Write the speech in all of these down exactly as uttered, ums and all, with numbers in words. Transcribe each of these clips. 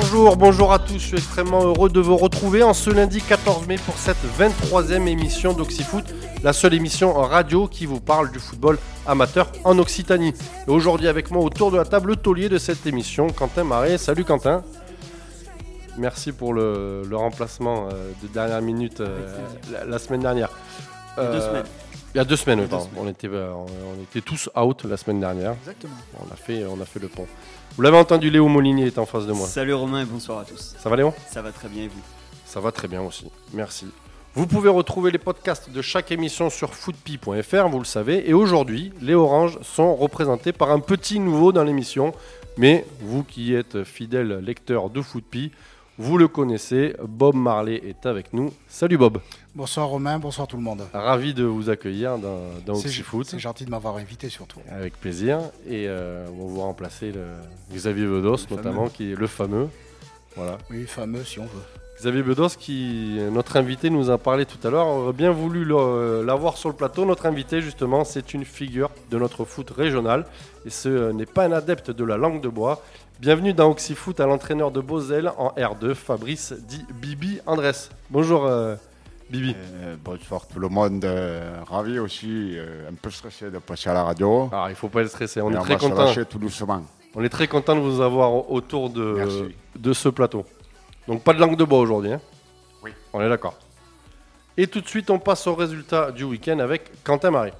Bonjour, bonjour à tous, je suis extrêmement heureux de vous retrouver en ce lundi quatorze mai pour cette vingt-troisième émission d'Oxyfoot, la seule émission en radio qui vous parle du football amateur en Occitanie. Et aujourd'hui avec moi autour de la table, le taulier de cette émission, Quentin Marais. Salut Quentin. Merci pour le, le remplacement euh, de dernière minute euh, la, la semaine dernière. Il y a deux Euh, semaines. Il y a deux semaines, Il y a deux pardon. semaines. On, était, euh, on, on était tous out la semaine dernière. Exactement. On a fait, on a fait le pont. Vous l'avez entendu, Léo Molinier est en face de moi. Salut Romain et bonsoir à tous. Ça va Léo ? Ça va très bien et vous ? Ça va très bien aussi, merci. Vous pouvez retrouver les podcasts de chaque émission sur footpie point f r, vous le savez. Et aujourd'hui, les Oranges sont représentés par un petit nouveau dans l'émission. Mais vous qui êtes fidèles lecteurs de Footpie, vous le connaissez, Bob Marley est avec nous. Salut Bob. Bonsoir Romain, bonsoir tout le monde. Ravi de vous accueillir dans, dans C'est, Oxyfoot. c'est gentil de m'avoir invité surtout. Avec plaisir. Et euh, on va vous remplacer le Xavier Bedos, Le notamment, fameux. qui est le fameux. Voilà. Oui, fameux si on veut. Xavier Bedos, qui, notre invité, nous a parlé tout à l'heure. On aurait bien voulu le- l'avoir sur le plateau. Notre invité, justement, c'est une figure de notre foot régional. Et ce n'est pas un adepte de la langue de bois. Bienvenue dans Oxyfoot à l'entraîneur de Beauzelle en R deux, Fabrice dit Bibi Andrés. Bonjour euh, Bibi. Euh, bonsoir tout le monde, euh, ravi aussi, euh, un peu stressé de passer à la radio. Alors, il ne faut pas être stressé. On Mais est on très va se content. lâcher tout doucement. On est très content de vous avoir autour de, Merci. de ce plateau. Donc pas de langue de bois aujourd'hui. Hein. Oui. On est d'accord. Et tout de suite, on passe au résultat du week-end avec Quentin Marais.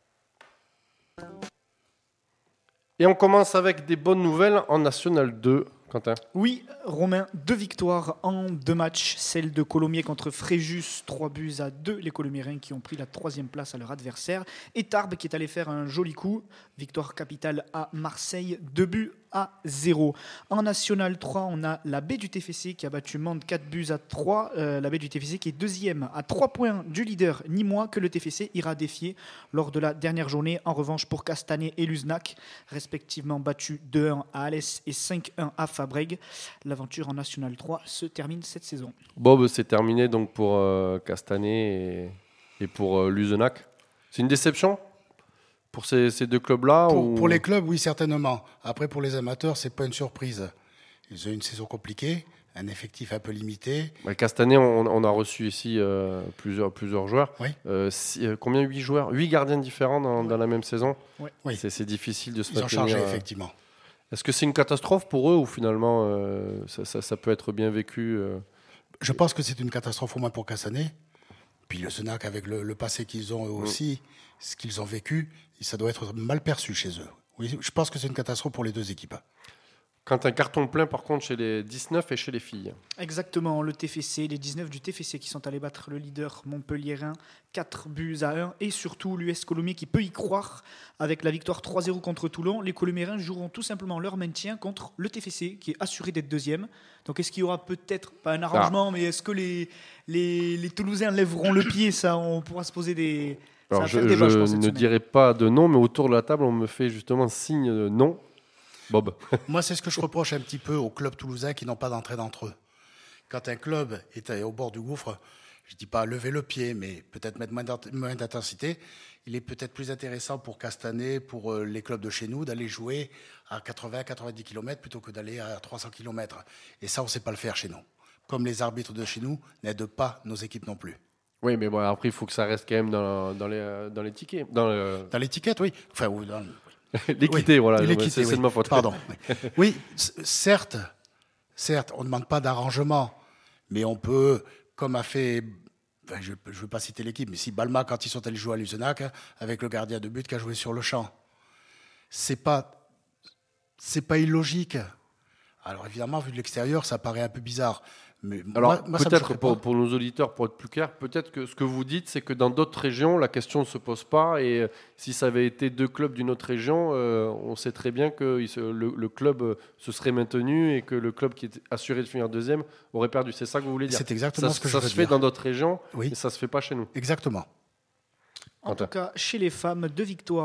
Et on commence avec des bonnes nouvelles en National deux. Quentin. Oui, Romain, deux victoires en deux matchs. Celle de Colomiers contre Fréjus, trois buts à deux. Les Colomiérains qui ont pris la troisième place à leur adversaire. Et Tarbes qui est allé faire un joli coup. Victoire capitale à Marseille, deux buts à zéro. En National trois, on a la baie du T F C qui a battu Mende quatre buts à trois. Euh, la baie du T F C qui est deuxième à trois points du leader Nîmois que le T F C ira défier lors de la dernière journée. En revanche, pour Castanet et Luznac, respectivement battus deux un à Alès et cinq un à Fabrègues. L'aventure en National trois se termine cette saison. Bob, c'est terminé donc pour euh, Castanet et, et pour euh, Luzenac. C'est une déception pour ces, ces deux clubs-là Pour, ou... pour les clubs, oui, certainement. Après, pour les amateurs, c'est pas une surprise. Ils ont une saison compliquée, un effectif un peu limité. Bah, Castanet, on, on a reçu ici euh, plusieurs, plusieurs joueurs. Oui. Euh, si- euh, combien Huit joueurs Huit gardiens différents dans, dans la même saison. Oui. C'est, c'est difficile de se Ils ont maintenir. chargé, euh. effectivement. Est-ce que c'est une catastrophe pour eux ou finalement euh, ça, ça- ça peut être bien vécu euh Je pense que c'est une catastrophe au moins pour Castanet. Puis le Senac, avec le, le passé qu'ils ont eux aussi, ce qu'ils ont vécu, ça doit être mal perçu chez eux. Oui, je pense que c'est une catastrophe pour les deux équipes. Quand un carton plein par contre chez les dix-neuf et chez les filles. Exactement, le T F C, les dix-neuf du T F C qui sont allés battre le leader Montpellierin, quatre buts à un. Et surtout l'U S Colomiers qui peut y croire avec la victoire trois zéro contre Toulon. Les Colomiérins joueront tout simplement leur maintien contre le T F C qui est assuré d'être deuxième. Donc est-ce qu'il y aura peut-être, pas un arrangement, mais est-ce que les, les, les Toulousains lèveront le pied? Ça, on pourra se poser des... ça Alors va je, faire débat, je je pense, cette ne semaine. dirai pas de nom, mais autour de la table on me fait justement signe de non. Bob. Moi, c'est ce que je reproche un petit peu aux clubs toulousains qui n'ont pas d'entraide entre eux. Quand un club est au bord du gouffre, je ne dis pas lever le pied, mais peut-être mettre moins d'int- moins d'intensité, il est peut-être plus intéressant pour Castanet, pour euh, les clubs de chez nous, d'aller jouer à quatre-vingts à quatre-vingt-dix kilomètres plutôt que d'aller à trois cents kilomètres. Et ça, on ne sait pas le faire chez nous. Comme les arbitres de chez nous n'aident pas nos équipes non plus. Oui, mais bon, après il faut que ça reste quand même dans, dans, les, euh, dans les tickets. Dans le- Dans l'étiquette, oui. Enfin, ou dans, l'équité, Oui, voilà. l'équité, c'est, c'est oui. de ma faute. Pardon. Oui, Oui, c- certes, certes, on ne demande pas d'arrangement, mais on peut, comme a fait, enfin, je ne veux pas citer l'équipe, mais si Balma, quand ils sont allés jouer à Luzenac, avec le gardien de but qui a joué sur le champ, c'est pas, c'est pas illogique. Alors évidemment, vu de l'extérieur, ça paraît un peu bizarre. Mais Alors, moi, moi, ça me peut-être choquerait pour, pas. pour nos auditeurs, pour être plus clair, peut-être que ce que vous dites, c'est que dans d'autres régions, la question ne se pose pas. Et euh, si ça avait été deux clubs d'une autre région, euh, on sait très bien que il se- le, le club euh, se serait maintenu et que le club qui était assuré de finir deuxième aurait perdu. C'est ça que vous voulez dire? C'est exactement ça, ce que ça je veux se fait dire. dans d'autres régions, Oui. mais ça ne se fait pas chez nous. Exactement. En tout cas, chez les femmes, deux victoires,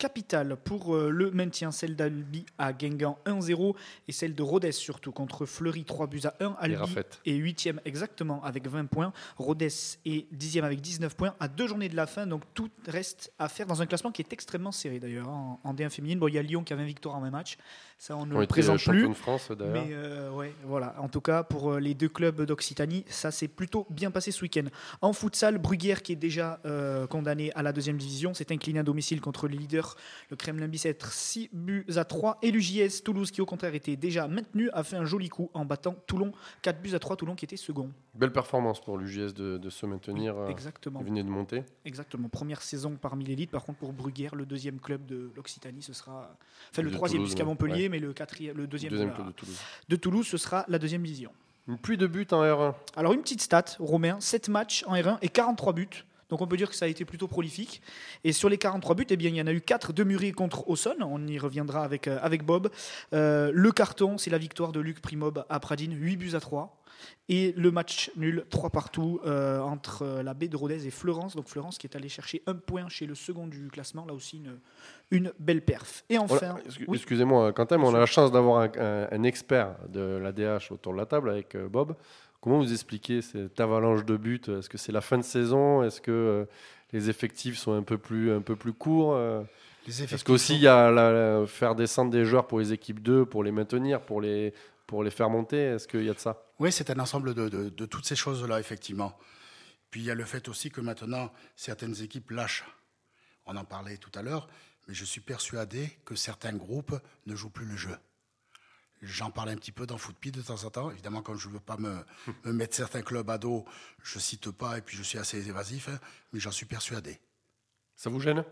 capitale pour euh, le maintien, celle d'Albi à Guingamp un zéro et celle de Rodez surtout contre Fleury trois buts à un. Albi est huitième exactement avec vingt points. Rodez est dixième avec dix-neuf points à deux journées de la fin. Donc tout reste à faire dans un classement qui est extrêmement serré d'ailleurs. En, en D un féminine, bon, il y a Lyon qui a vingt victoires en vingt matchs. Ça, on ne on le présente plus. De France, mais euh, ouais, voilà. En tout cas, pour les deux clubs d'Occitanie, ça s'est plutôt bien passé ce week-end. En futsal, Bruguière, qui est déjà euh, condamné à la deuxième division, s'est incliné à domicile contre le leader, le Kremlin-Bicêtre, six buts à trois. Et l'U J S Toulouse, qui au contraire était déjà maintenu, a fait un joli coup en battant Toulon, quatre buts à trois. Toulon qui était second. Belle performance pour l'U J S de, de se maintenir. Oui, exactement. Il venait de monter. Exactement. Première saison parmi l'élite. Par contre, pour Bruguière, le deuxième club de l'Occitanie, ce sera. Enfin, le de troisième Toulouse, jusqu'à Montpellier, ouais. mais le, quatrième, le deuxième, deuxième de, la, club de Toulouse. de Toulouse, ce sera la deuxième division. Une pluie de buts en R un. Alors, une petite stat, Romain, sept matchs en R un et quarante-trois buts. Donc on peut dire que ça a été plutôt prolifique. Et sur les quarante-trois buts, eh bien, il y en a eu quatre de Murray contre Auxonne. On y reviendra avec, euh, avec Bob. Euh, le carton, c'est la victoire de Luc Primob à Pradines, huit buts à trois. Et le match nul, trois partout, euh, entre euh, la baie de Rodez et Fleurance. Donc Fleurance qui est allé chercher un point chez le second du classement. Là aussi, une, une belle perf. Et enfin... Voilà, oui. Excusez-moi, Quentin, mais on a la chance d'avoir un, un, un expert de l'A D H autour de la table avec euh, Bob. Comment vous expliquez cette avalanche de buts? Est-ce que c'est la fin de saison? Est-ce que euh, les effectifs sont un peu plus, un peu plus courts? euh Les Est-ce qu'aussi il y a la, la, faire descendre des joueurs pour les équipes deux, pour les maintenir, pour les, pour les faire monter? Est-ce qu'il y a de ça? Oui, c'est un ensemble de, de, de toutes ces choses-là, effectivement. Puis il y a le fait aussi que maintenant, certaines équipes lâchent. On en parlait tout à l'heure, mais je suis persuadé que certains groupes ne jouent plus le jeu. J'en parle un petit peu dans Footpid de temps en temps. Évidemment, quand je ne veux pas me, me mettre certains clubs à dos, je ne cite pas et puis je suis assez évasif, hein, mais j'en suis persuadé. Ça vous gêne?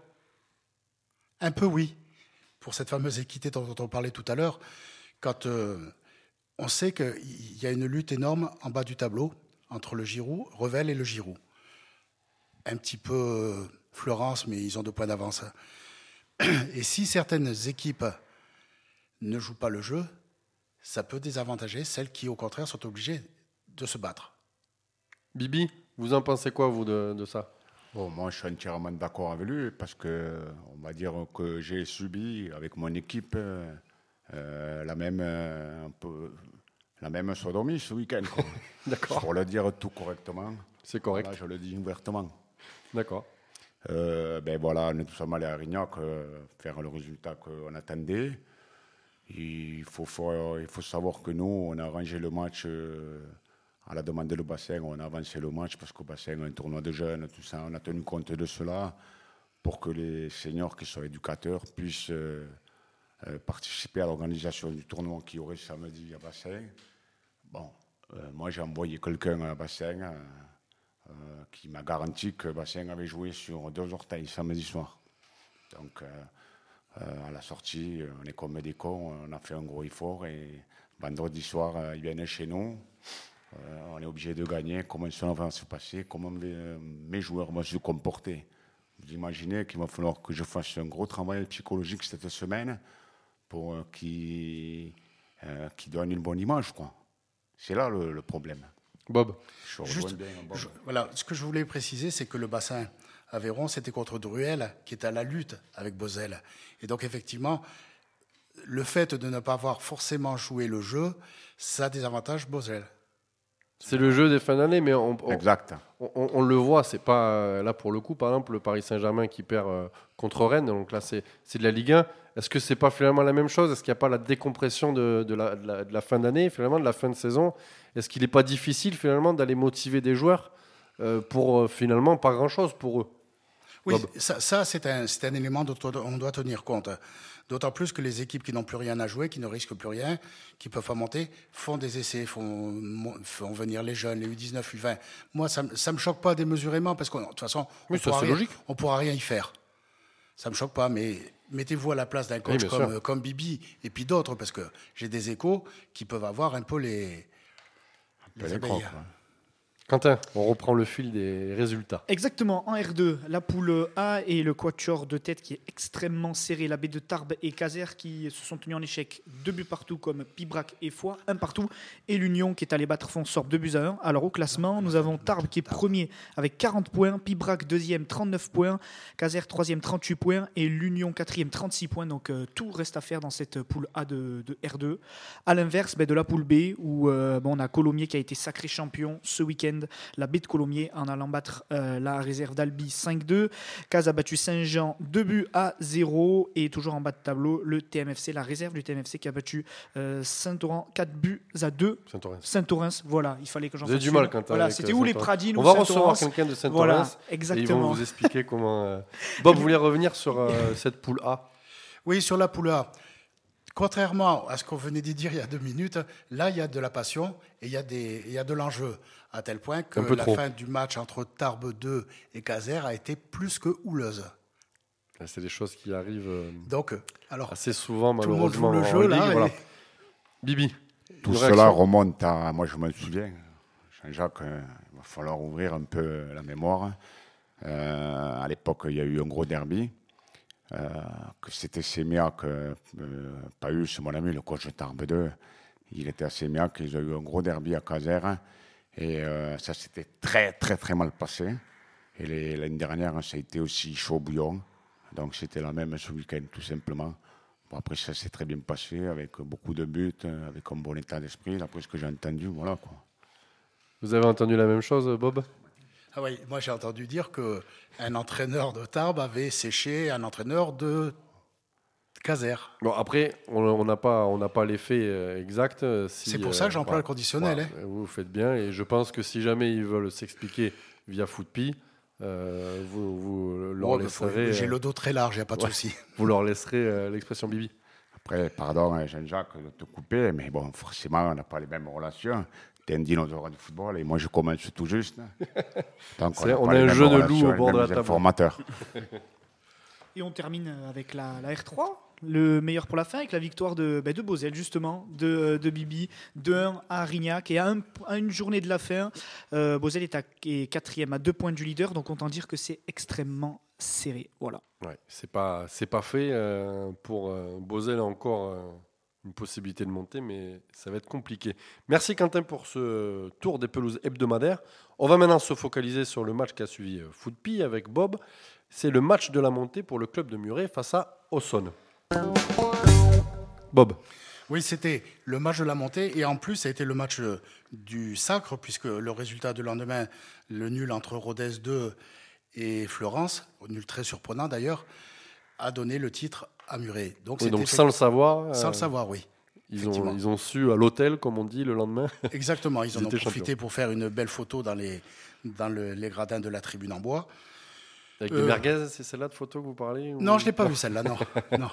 Un peu, oui. Pour cette fameuse équité dont on parlait tout à l'heure, quand euh, on sait qu'il y a une lutte énorme en bas du tableau entre le Giroud, Revel et le Giroud. Un petit peu euh, Fleurance, mais ils ont deux points d'avance. Et si certaines équipes ne jouent pas le jeu, ça peut désavantager celles qui, au contraire, sont obligées de se battre. Bibi, vous en pensez quoi, vous, de, de ça? Bon, moi, je suis entièrement d'accord avec lui parce que, on va dire que j'ai subi avec mon équipe euh, la même, euh, un peu, la même sodomie ce week-end. D'accord. Pour le dire tout correctement. C'est correct. Voilà, je le dis ouvertement. D'accord. Euh, ben voilà, on est tous allés à Rignac euh, faire le résultat qu'on attendait. Il faut, faut, il faut savoir que nous, on a arrangé le match euh, à la demande de bassin, on a avancé le match parce qu'au bassin, un tournoi de jeunes, tout ça, on a tenu compte de cela pour que les seniors qui sont éducateurs puissent euh, euh, participer à l'organisation du tournoi qui aurait samedi à bassin. Bon, euh, moi j'ai envoyé quelqu'un à bassin euh, euh, qui m'a garanti que bassin avait joué sur deux orteils samedi soir. Donc, euh, Euh, à la sortie, on est comme des cons, on a fait un gros effort et vendredi soir, euh, ils viennent chez nous. Euh, on est obligé de gagner. Comment ça va se passer? Comment mes, mes joueurs vont se comporter? Vous imaginez qu'il va falloir que je fasse un gros travail psychologique cette semaine pour euh, qu'ils euh, qu'ils donnent une bonne image, quoi. C'est là le, le problème. Bob. Je Juste, bien, Bob. Je, voilà, ce que je voulais préciser, c'est que le bassin Aveyron, c'était contre Druel, qui est à la lutte avec Bozelle. Et donc, effectivement, le fait de ne pas avoir forcément joué le jeu, ça désavantage Bozelle. C'est le jeu des fins d'année, mais on, on, exact. On, on, on le voit, c'est pas là pour le coup, par exemple, le Paris Saint-Germain qui perd euh, contre Rennes, donc là c'est, c'est de la Ligue un. Est-ce que c'est pas finalement la même chose? Est-ce qu'il n'y a pas la décompression de, de, la, de, la, de la fin d'année, finalement, de la fin de saison? Est-ce qu'il n'est pas difficile finalement d'aller motiver des joueurs euh, pour euh, finalement pas grand-chose pour eux? Oui, ça, ça c'est, un, c'est un élément dont on doit tenir compte. D'autant plus que les équipes qui n'ont plus rien à jouer, qui ne risquent plus rien, qui ne peuvent pas monter, font des essais, font, font venir les jeunes, les U dix-neuf, U vingt. Moi, ça ne me choque pas démesurément, parce que de toute façon, on ne pourra rien y faire. Ça ne me choque pas, mais mettez-vous à la place d'un coach oui, comme, comme Bibi et puis d'autres, parce que j'ai des échos qui peuvent avoir un peu les, les abeilles. Quentin, on reprend le fil des résultats. Exactement, en R deux, la poule A et le quatuor de tête qui est extrêmement serré. La baie de Tarbes et Caser qui se sont tenus en échec, deux buts partout comme Pibrac et Foix, un partout. Et l'Union qui est allé battre Fonsorbe deux buts à un. Alors au classement, nous avons Tarbes qui est premier avec quarante points, Pibrac deuxième, trente-neuf points, Caser troisième, trente-huit points et l'Union quatrième, trente-six points. Donc euh, tout reste à faire dans cette poule A de, de R deux. À l'inverse, ben, de la poule B où euh, bon, on a Colomiers qui a été sacré champion ce week-end. La baie de Colomiers en allant battre euh, la réserve d'Albi cinq deux. Caz a battu Saint-Jean deux buts à zéro. Et toujours en bas de tableau, le T M F C, la réserve du T M F C qui a battu euh, Saint-Oran quatre buts à deux. Saint-Orens. Saint-Orens, voilà, il fallait que j'en Vous avez fasse du une. mal quand Voilà, avec, c'était euh, où les Saint-Orens. Pradines On ou va Saint-Orens. recevoir quelqu'un de Saint-Orens. Voilà, Et ils vont exactement. vous expliquer comment. euh, Bob, vous voulez revenir sur euh, cette poule A? Oui, sur la poule A. Contrairement à ce qu'on venait de dire il y a deux minutes, là, il y a de la passion et il y a, des, il y a de l'enjeu, à tel point que Un peu la trop. fin du match entre Tarbes deux et Caser a été plus que houleuse. C'est des choses qui arrivent euh, Donc, alors, assez souvent, tout le monde malheureusement. joue le en jeu, Ligue, là. voilà. et- Bibi, Tout une cela réaction remonte à. Moi, je me souviens, Jean-Jacques, euh, il va falloir ouvrir un peu la mémoire. Euh, à l'époque, il y a eu un gros derby. Euh, que c'était Sémiac, euh, Paus, mon ami, le coach de Tarbes deux. Il était à Sémiac, ils ont eu un gros derby à Caser. Et euh, ça s'était très, très, très mal passé. Et les- l'année dernière, ça a été aussi chaud bouillon. Donc, c'était la même ce week-end, tout simplement. Bon, après, ça s'est très bien passé, avec beaucoup de buts, avec un bon état d'esprit. D'après ce que j'ai entendu, voilà quoi. Vous avez entendu la même chose, Bob? Ah oui, moi j'ai entendu dire qu'un entraîneur de Tarbes avait séché un entraîneur de Caser. Bon, après, on on n'a pas, on n'a pas l'effet euh, exact. euh, si, C'est pour euh, ça que j'emploie voilà. le conditionnel. Voilà. hein. Vous faites bien, et je pense que si jamais ils veulent s'expliquer via Footpi, euh, vous, vous leur Ouais, mais faut- laisserez, J'ai euh, le dos très large, il n'y a pas de ouais. souci. vous leur laisserez euh, l'expression Bibi. Après, pardon, hein, Jean-Jacques, de te couper, mais bon, forcément, on n'a pas les mêmes relations. Tu es un dinosaure du football et moi, je commence tout juste. Donc, C'est- n'a on pas a les un mêmes jeune loup relations au et bord les de la mêmes table. informateurs. Et on termine avec la, la R trois, le meilleur pour la fin, avec la victoire de, ben, de Beauzelle, justement, de, de Bibi, deux un à Rignac. Et à, un- à une journée de la fin, euh, Beauzelle est, à, est quatrième, à deux points du leader. Donc autant dire que c'est extrêmement serré. Voilà. Ouais, c'est pas, c'est pas fait euh, pour euh, Beauzelle a encore euh, une possibilité de monter, mais ça va être compliqué. Merci Quentin pour ce tour des pelouses hebdomadaires. On va maintenant se focaliser sur le match qui a suivi euh, Footpi avec Bob. C'est le match de la montée pour le club de Muret face à Auxonne. Bob. Oui, c'était le match de la montée et en plus, ça a été le match euh, du sacre, puisque le résultat du lendemain, le nul entre Rodez deux et Florence, nul très surprenant d'ailleurs, a donné le titre à Muret. Donc, Oui, c'était donc sans le savoir, sans euh, le savoir, oui. ils, ont, effectivement. ils ont su à l'hôtel, comme on dit, le lendemain. Exactement, ils en Ils ont étaient profité champions. pour faire une belle photo dans les, dans le- les gradins de la tribune en bois. Avec Euh, des merguez, c'est celle-là de photo que vous parlez ou- Non, je ne l'ai pas vu celle-là, non. non.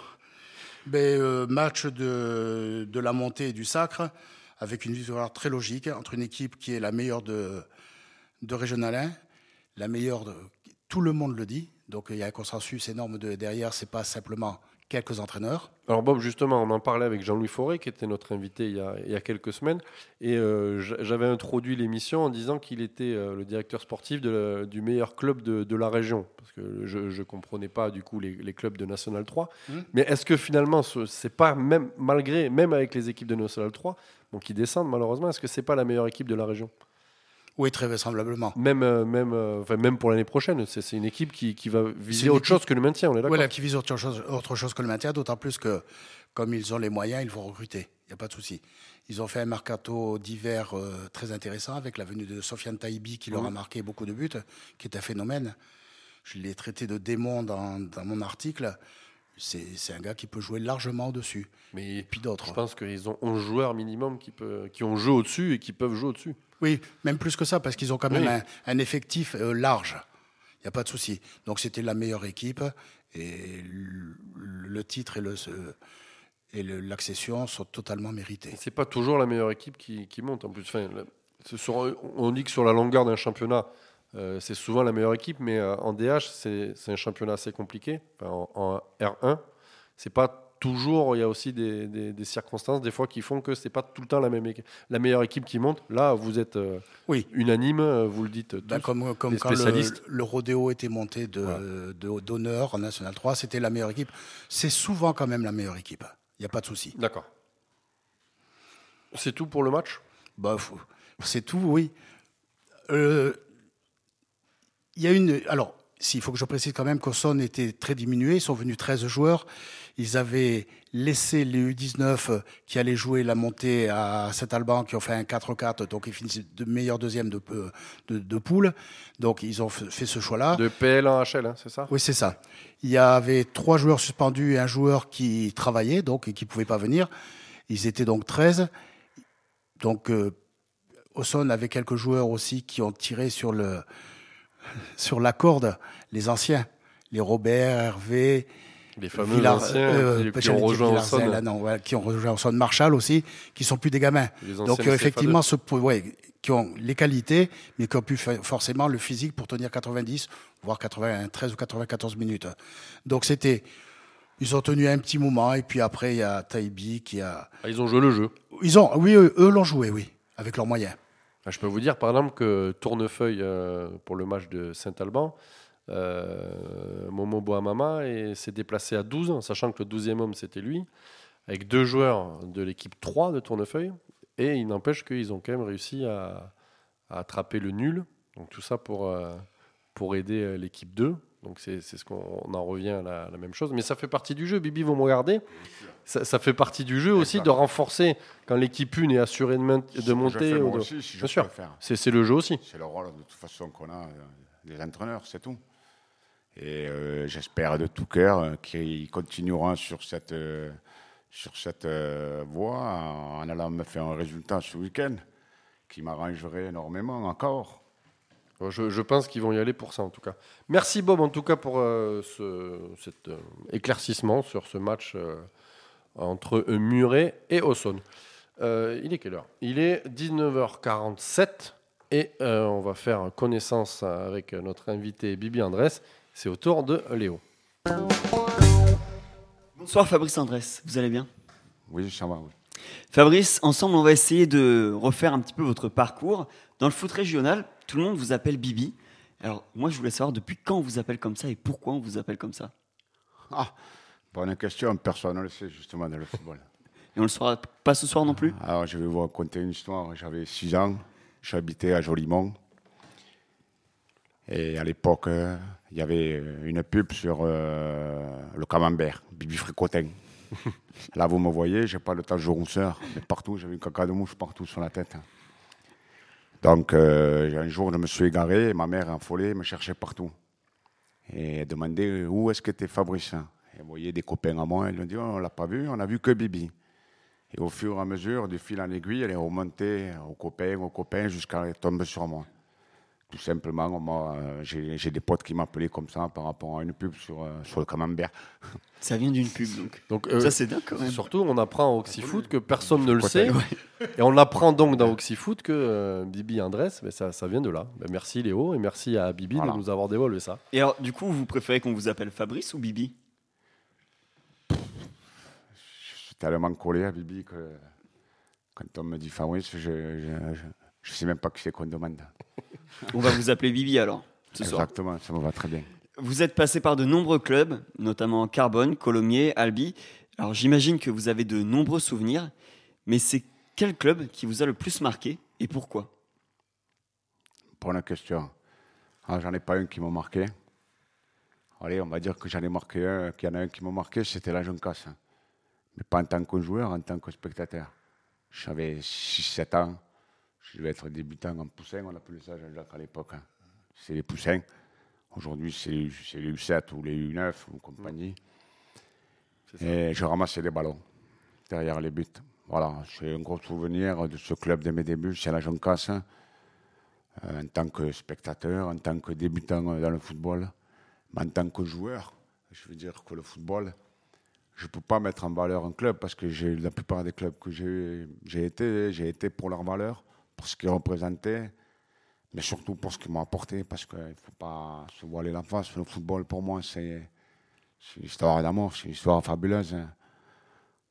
Mais, euh, match de, de la montée et du sacre, avec une victoire très logique entre une équipe qui est la meilleure de, de Régional un, la meilleure de... Tout le monde le dit, donc il y a un consensus énorme de, derrière, ce n'est pas simplement quelques entraîneurs. Alors Bob, justement, on en parlait avec Jean-Louis Fauré, qui était notre invité il y a, il y a quelques semaines, et euh, j- j'avais introduit l'émission en disant qu'il était euh, le directeur sportif de la- du meilleur club de, de la région, parce que je ne comprenais pas du coup les, les clubs de National trois. Mmh. Mais est-ce que finalement, ce- c'est pas même malgré, même avec les équipes de National trois, bon, qui descendent malheureusement, est-ce que c'est pas la meilleure équipe de la région? Oui, très vraisemblablement. Même, euh, même, euh, enfin, même pour l'année prochaine, c'est c'est une équipe qui, qui va viser une autre équipe- chose que le maintien, on est d'accord? Voilà, qui vise autre chose, autre chose que le maintien, d'autant plus que, comme ils ont les moyens, ils vont recruter. Il n'y a pas de souci. Ils ont fait un mercato d'hiver euh, très intéressant avec la venue de Sofiane Taïbi qui leur a marqué beaucoup de buts, qui est un phénomène. Je l'ai traité de démon dans, dans mon article. C'est c'est un gars qui peut jouer largement au-dessus. Mais Et puis d'autres. je pense qu'ils ont onze joueurs minimum qui, peut, qui ont joué au-dessus et qui peuvent jouer au-dessus. Oui, même plus que ça, parce qu'ils ont quand même Oui. un, un effectif euh, large. Il n'y a pas de souci. Donc c'était la meilleure équipe. Et le, le titre et le... ce- et le- l'accession sont totalement méritées. C'est pas toujours la meilleure équipe qui, qui monte en plus. Enfin, le- c'est sur- on dit que sur la longueur d'un championnat, euh, c'est souvent la meilleure équipe, mais euh, en D H, c'est c'est un championnat assez compliqué. Enfin, en, en R un, c'est pas toujours, il y a aussi des, des, des circonstances, des fois, qui font que c'est pas tout le temps la, même, équ- la meilleure équipe qui monte. Là, vous êtes euh, Oui. unanime, euh, vous le dites tous. Ben, comme comme les quand le, spécialistes. le rodéo était monté de, Voilà. de- d'honneur en National trois, c'était la meilleure équipe. C'est souvent quand même la meilleure équipe. Il n'y a pas de souci. D'accord. C'est tout pour le match. Bah, faut- c'est tout, oui. Euh, Il y a une. Alors, s'il faut que je précise quand même qu'Auxonne était très diminué. Ils sont venus treize joueurs. Ils avaient laissé les U dix-neuf qui allaient jouer la montée à Saint-Alban, qui ont fait un quatre quatre, donc ils finissent de meilleur deuxième de, de, de poule. Donc, ils ont fait ce choix-là. De P L en H L, hein, c'est ça? Oui, c'est ça. Il y avait trois joueurs suspendus et un joueur qui travaillait, donc, et qui ne pouvait pas venir. Ils étaient donc treize. Donc, euh, Auxonne avait quelques joueurs aussi qui ont tiré sur, le, sur la corde, les anciens, les Robert, Hervé, Les fameux Villar- anciens euh, qui, qui j'allais ont dire rejoint Villarzel, Auxonne. là, non, ouais, qui ont rejoint Auxonne, Marshall aussi, qui sont plus des gamins. Les Donc anciennes euh, effectivement, C F A deux. ce, ouais, qui ont les qualités, mais qui ont pu faire forcément le physique pour tenir quatre-vingt-dix, voire quatre-vingt-treize ou quatre-vingt-quatorze minutes. Donc c'était, ils ont tenu un petit moment, et puis après il y a Taibi qui a, Ah, ils ont joué le jeu. ils ont, oui, eux, eux l'ont joué, oui, avec leurs moyens. Ah, je peux vous dire, par exemple, que Tournefeuille, euh, pour le match de Saint-Alban, euh, Momo Boamama et s'est déplacé à douze, en sachant que le douzième homme, c'était lui, avec deux joueurs de l'équipe trois de Tournefeuille. Et il n'empêche qu'ils ont quand même réussi à, à attraper le nul. Donc tout ça pour, euh, pour aider euh, l'équipe deux. Donc c'est c'est ce qu'on on en revient à la, la même chose. Mais ça fait partie du jeu. Bibi, vous me regardez. Ça, ça fait partie du jeu aussi de renforcer quand l'équipe une est assurée de, main- de Je monter. fais ou moi de- aussi, si je Bien peux sûr. le faire. C'est c'est le jeu aussi. C'est le rôle de toute façon qu'on a euh, des entraîneurs, c'est tout. Et euh, j'espère de tout cœur euh, qu'ils continueront sur cette, euh, sur cette euh, voie en allant me faire un résultat ce week-end qui m'arrangerait énormément encore. Je, je pense qu'ils vont y aller pour ça en tout cas. Merci Bob en tout cas pour euh, ce, cet euh, éclaircissement sur ce match euh, entre euh, Muret et Auxonne. Euh, il est quelle heure? Il est dix-neuf heures quarante-sept et euh, on va faire connaissance avec notre invité Bibi Andrés. C'est au tour de Léo. Bonsoir Fabrice Andrés, vous allez bien? Oui, ça va, oui. Fabrice, ensemble on va essayer de refaire un petit peu votre parcours. Dans le foot régional, tout le monde vous appelle Bibi. Alors moi je voulais savoir depuis quand on vous appelle comme ça et pourquoi on vous appelle comme ça. Ah, bonne question, personne ne le sait justement dans le football. Et on le saura pas ce soir non plus? Alors je vais vous raconter une histoire. J'avais six ans, j'habitais à Jolimont. Et à l'époque, euh, il y avait une pub sur euh, le camembert, Bibi Fricotin. Là, vous me voyez, j'ai pas le temps de rousseur, mais partout, j'avais une caca de mouche partout sur la tête. Donc, euh, un jour, je me suis égaré, et ma mère, affolée, me cherchait partout. Et elle demandait où est-ce que était Fabrice. Et vous voyez des copains à moi, elle me dit, oh, on l'a pas vu, on a vu que Bibi. Et au fur et à mesure, de fil en aiguille, elle est remontée aux copains, aux copains, jusqu'à elle tombe sur moi. Tout simplement, moi, euh, j'ai, j'ai des potes qui m'appelaient comme ça par rapport à une pub sur, euh, sur le camembert. Ça vient d'une pub donc. Donc, euh, Ça c'est bien quand même. surtout, on apprend au Oxyfoot que personne ne le sait. Ouais. Et on apprend donc dans Oxyfoot que euh, Bibi Andrés, mais ça, ça vient de là. Ben, merci Léo et merci à Bibi Voilà. de nous avoir dévoilé ça. Et alors du coup vous préférez qu'on vous appelle Fabrice ou Bibi? Je suis tellement collé à Bibi que quand on me dit Fabrice, je ne sais même pas qui c'est qu'on demande. On va vous appeler Bibi alors ce soir. Exactement, ça me va très bien. Vous êtes passé par de nombreux clubs, notamment Carbone, Colomiers, Albi. Alors j'imagine que vous avez de nombreux souvenirs, mais c'est quel club qui vous a le plus marqué et pourquoi? Bonne question. Alors, j'en ai pas un qui m'a marqué. Allez, on va dire que j'en ai marqué un, qu'il y en a un qui m'a marqué, c'était la Joncasse. Mais pas en tant que joueur, en tant que spectateur. J'avais six sept ans. Je devais être débutant en poussin, on appelait ça Jean-Jacques à l'époque. Hein. C'est les poussins. Aujourd'hui, c'est, c'est les U sept ou les U neuf ou compagnie. Et je ramassais des ballons derrière les buts. Voilà, j'ai un gros souvenir de ce club de mes débuts, c'est la Joncasse. Euh, en tant que spectateur, en tant que débutant dans le football, mais en tant que joueur, je veux dire que le football, je ne peux pas mettre en valeur un club parce que j'ai, la plupart des clubs que j'ai, j'ai été, j'ai été pour leur valeur, pour ce qu'ils représentaient, mais surtout pour ce qu'ils m'ont apporté, parce qu'il ne faut pas se voiler la face. Le football, pour moi, c'est, c'est une histoire d'amour, c'est une histoire fabuleuse.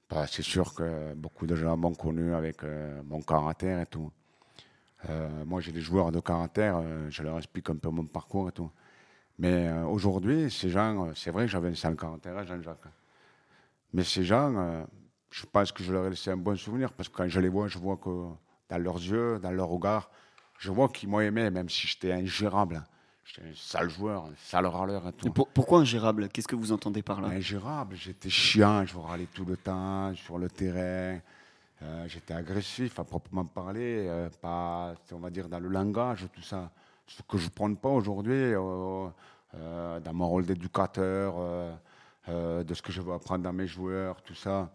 Bah, c'est sûr que beaucoup de gens m'ont connu avec euh, mon caractère et tout. Euh, moi, j'ai des joueurs de caractère, euh, je leur explique un peu mon parcours et tout. Mais euh, aujourd'hui, ces gens, euh, c'est vrai que j'avais un sale caractère, hein, Jean-Jacques. Mais ces gens, euh, je pense que je leur ai laissé un bon souvenir parce que quand je les vois, je vois que dans leurs yeux, dans leur regard, je vois qu'ils m'ont aimé, même si j'étais ingérable. J'étais un sale joueur, un sale râleur et tout. Et pour- pourquoi ingérable? Qu'est-ce que vous entendez par là? Ingérable, j'étais chiant, je râlais tout le temps sur le terrain. Euh, j'étais agressif à proprement parler, euh, pas, on va dire, dans le langage, tout ça. Ce que je ne prends pas aujourd'hui euh, euh, dans mon rôle d'éducateur, euh, euh, de ce que je veux apprendre dans mes joueurs, tout ça.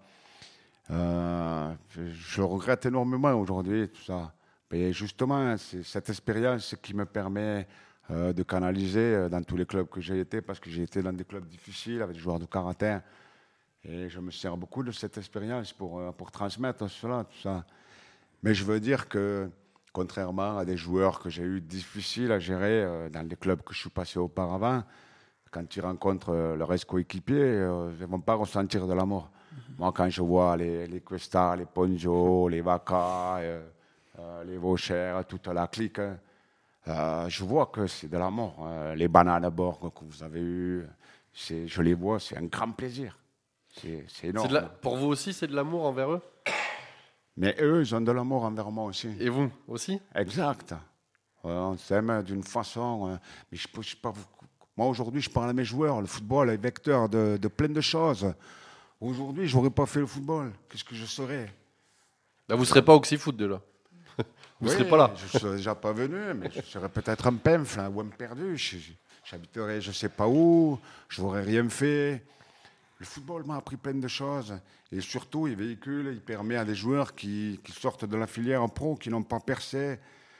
Euh, je regrette énormément aujourd'hui, tout ça. Mais justement, c'est cette expérience qui me permet euh, de canaliser euh, dans tous les clubs que j'ai été, parce que j'ai été dans des clubs difficiles, avec des joueurs de caractère. Et je me sers beaucoup de cette expérience pour, euh, pour transmettre cela, tout ça. Mais je veux dire que, contrairement à des joueurs que j'ai eu difficiles à gérer euh, dans les clubs que je suis passé auparavant, quand ils rencontrent euh, leurs ex-coéquipiers, euh, ils ne vont pas ressentir de l'amour. Mm-hmm. Moi, quand je vois les, les Cuesta, les Ponzio, les Vaca, euh, euh, les Vaucher, toute la clique, euh, je vois que c'est de l'amour. Euh, les bananes à bord que vous avez eues, je les vois, c'est un grand plaisir. C'est, c'est énorme. C'est de la... Pour vous aussi, c'est de l'amour envers eux? Mais eux, ils ont de l'amour envers moi aussi. Et vous aussi? Exact. Ouais, on s'aime d'une façon. Euh, mais je peux, je peux pas vous... Moi, aujourd'hui, je parle à mes joueurs. Le football est vecteur de, de plein de choses. Aujourd'hui, je n'aurais pas fait le football. Qu'est-ce que je serais? Là, vous ne serez pas Oxyfoot de là. Vous ne oui, serez pas là. Je ne serais déjà pas venu, mais je serais peut-être un pemf hein, ou un perdu. Je, j'habiterais je ne sais pas où. Je n'aurais rien fait. Le football m'a appris plein de choses. Et surtout, il véhicule, il permet à des joueurs qui, qui sortent de la filière en pro, qui n'ont pas percé,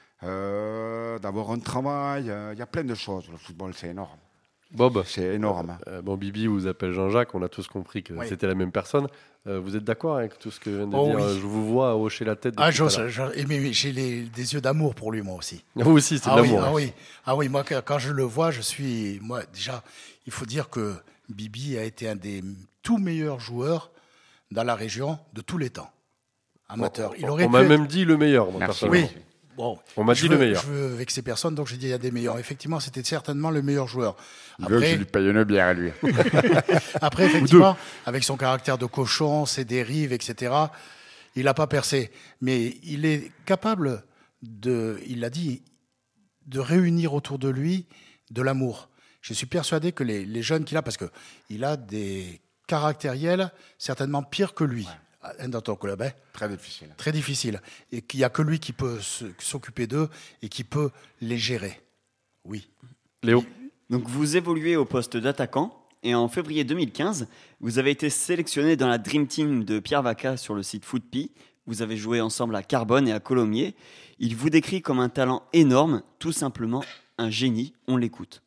euh, d'avoir un travail. Il y a plein de choses. Le football, c'est énorme. Bob, c'est énorme. Euh, bon, Bibi vous appelle Jean-Jacques. On a tous compris que oui. c'était la même personne. Euh, vous êtes d'accord avec tout ce que vient de oh, dire oui. Je vous vois hocher la tête. Ah, j'ose, j'ose, mais j'ai les, des yeux d'amour pour lui, moi aussi. Vous aussi, c'est ah, de oui, l'amour. Ah hein. oui, ah oui, moi, quand je le vois, je suis. Moi, déjà, il faut dire que Bibi a été un des tout meilleurs joueurs dans la région de tous les temps. Amateur. Bon, il aurait on m'a être... même dit le meilleur, moi, personnellement. Oui. Bon, on m'a dit veux, le meilleur. Je veux vexer personne, donc j'ai dit il y a des meilleurs. Effectivement, c'était certainement le meilleur joueur. Il Après, veut que je lui paye une bière à lui. Après, effectivement, avec son caractère de cochon, ses dérives, et cetera, il n'a pas percé. Mais il est capable de, il l'a dit, de réunir autour de lui de l'amour. Je suis persuadé que les, les jeunes qu'il a, parce qu'il a des caractériels certainement pires que lui. Ouais. Dans ton club, hein. Très difficile. Très difficile. Et qu'il n'y a que lui qui peut se, s'occuper d'eux et qui peut les gérer. Oui. Léo. Donc vous évoluez au poste d'attaquant et en février deux mille quinze, vous avez été sélectionné dans la Dream Team de Pierre Vaca sur le site Footpy. Vous avez joué ensemble à Carbone et à Colomiers. Il vous décrit comme un talent énorme, tout simplement un génie. On l'écoute.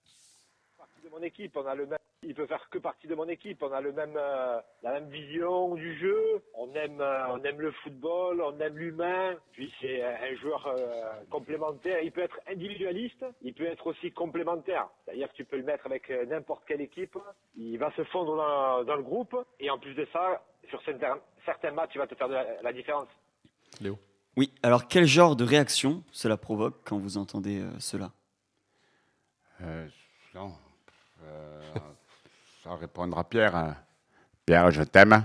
De mon équipe, on a le même. Il peut faire que partie de mon équipe. On a le même, euh, la même vision du jeu. On aime, euh, on aime le football, on aime l'humain. Puis c'est un joueur euh, complémentaire. Il peut être individualiste, il peut être aussi complémentaire. C'est-à-dire que tu peux le mettre avec n'importe quelle équipe. Il va se fondre dans, dans le groupe. Et en plus de ça, sur certains, certains matchs, il va te faire de la, la différence. Léo. Oui. Alors quel genre de réaction cela provoque quand vous entendez euh, cela? euh, Non. Euh... À répondre à Pierre. Hein. Pierre, je t'aime.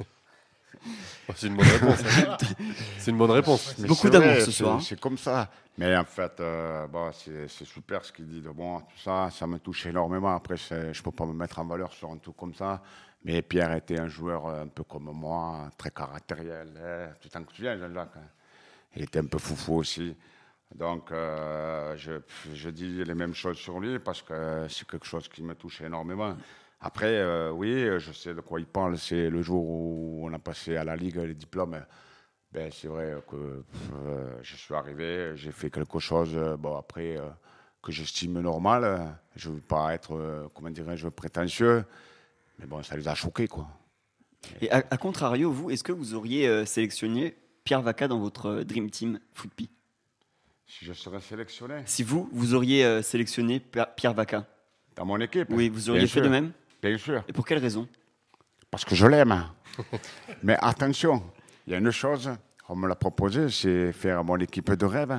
Oh, c'est une bonne réponse. Hein. C'est une bonne réponse. Mais beaucoup d'amour ce c'est, soir. C'est comme ça. Mais en fait, euh, bon, c'est, c'est super ce qu'il dit de moi. Tout ça, ça me touche énormément. Après, c'est, je ne peux pas me mettre en valeur sur un truc comme ça. Mais Pierre était un joueur un peu comme moi, très caractériel. Hein. Tu t'en souviens, Jean-Jacques? Hein. Il était un peu foufou aussi. Donc, euh, je, je dis les mêmes choses sur lui parce que c'est quelque chose qui me touche énormément. Après, euh, oui, je sais de quoi il parle. C'est le jour où on a passé à la Ligue les diplômes. Ben, c'est vrai que euh, je suis arrivé, j'ai fait quelque chose, bon, après, euh, que j'estime normal. Je ne veux pas être, euh, comment dirais-je, prétentieux. Mais bon, ça les a choqués, quoi. Et à, à contrario, vous, est-ce que vous auriez euh, sélectionné Pierre Vaca dans votre Dream Team Footpy? Si je serais sélectionné? Si vous, vous auriez euh, sélectionné Pierre Vaca? Dans mon équipe? Oui, vous auriez Bien fait sûr. de même? Bien sûr. Et pour quelle raison? Parce que je l'aime. Mais attention, il y a une chose, on me l'a proposé, c'est faire mon équipe de rêve.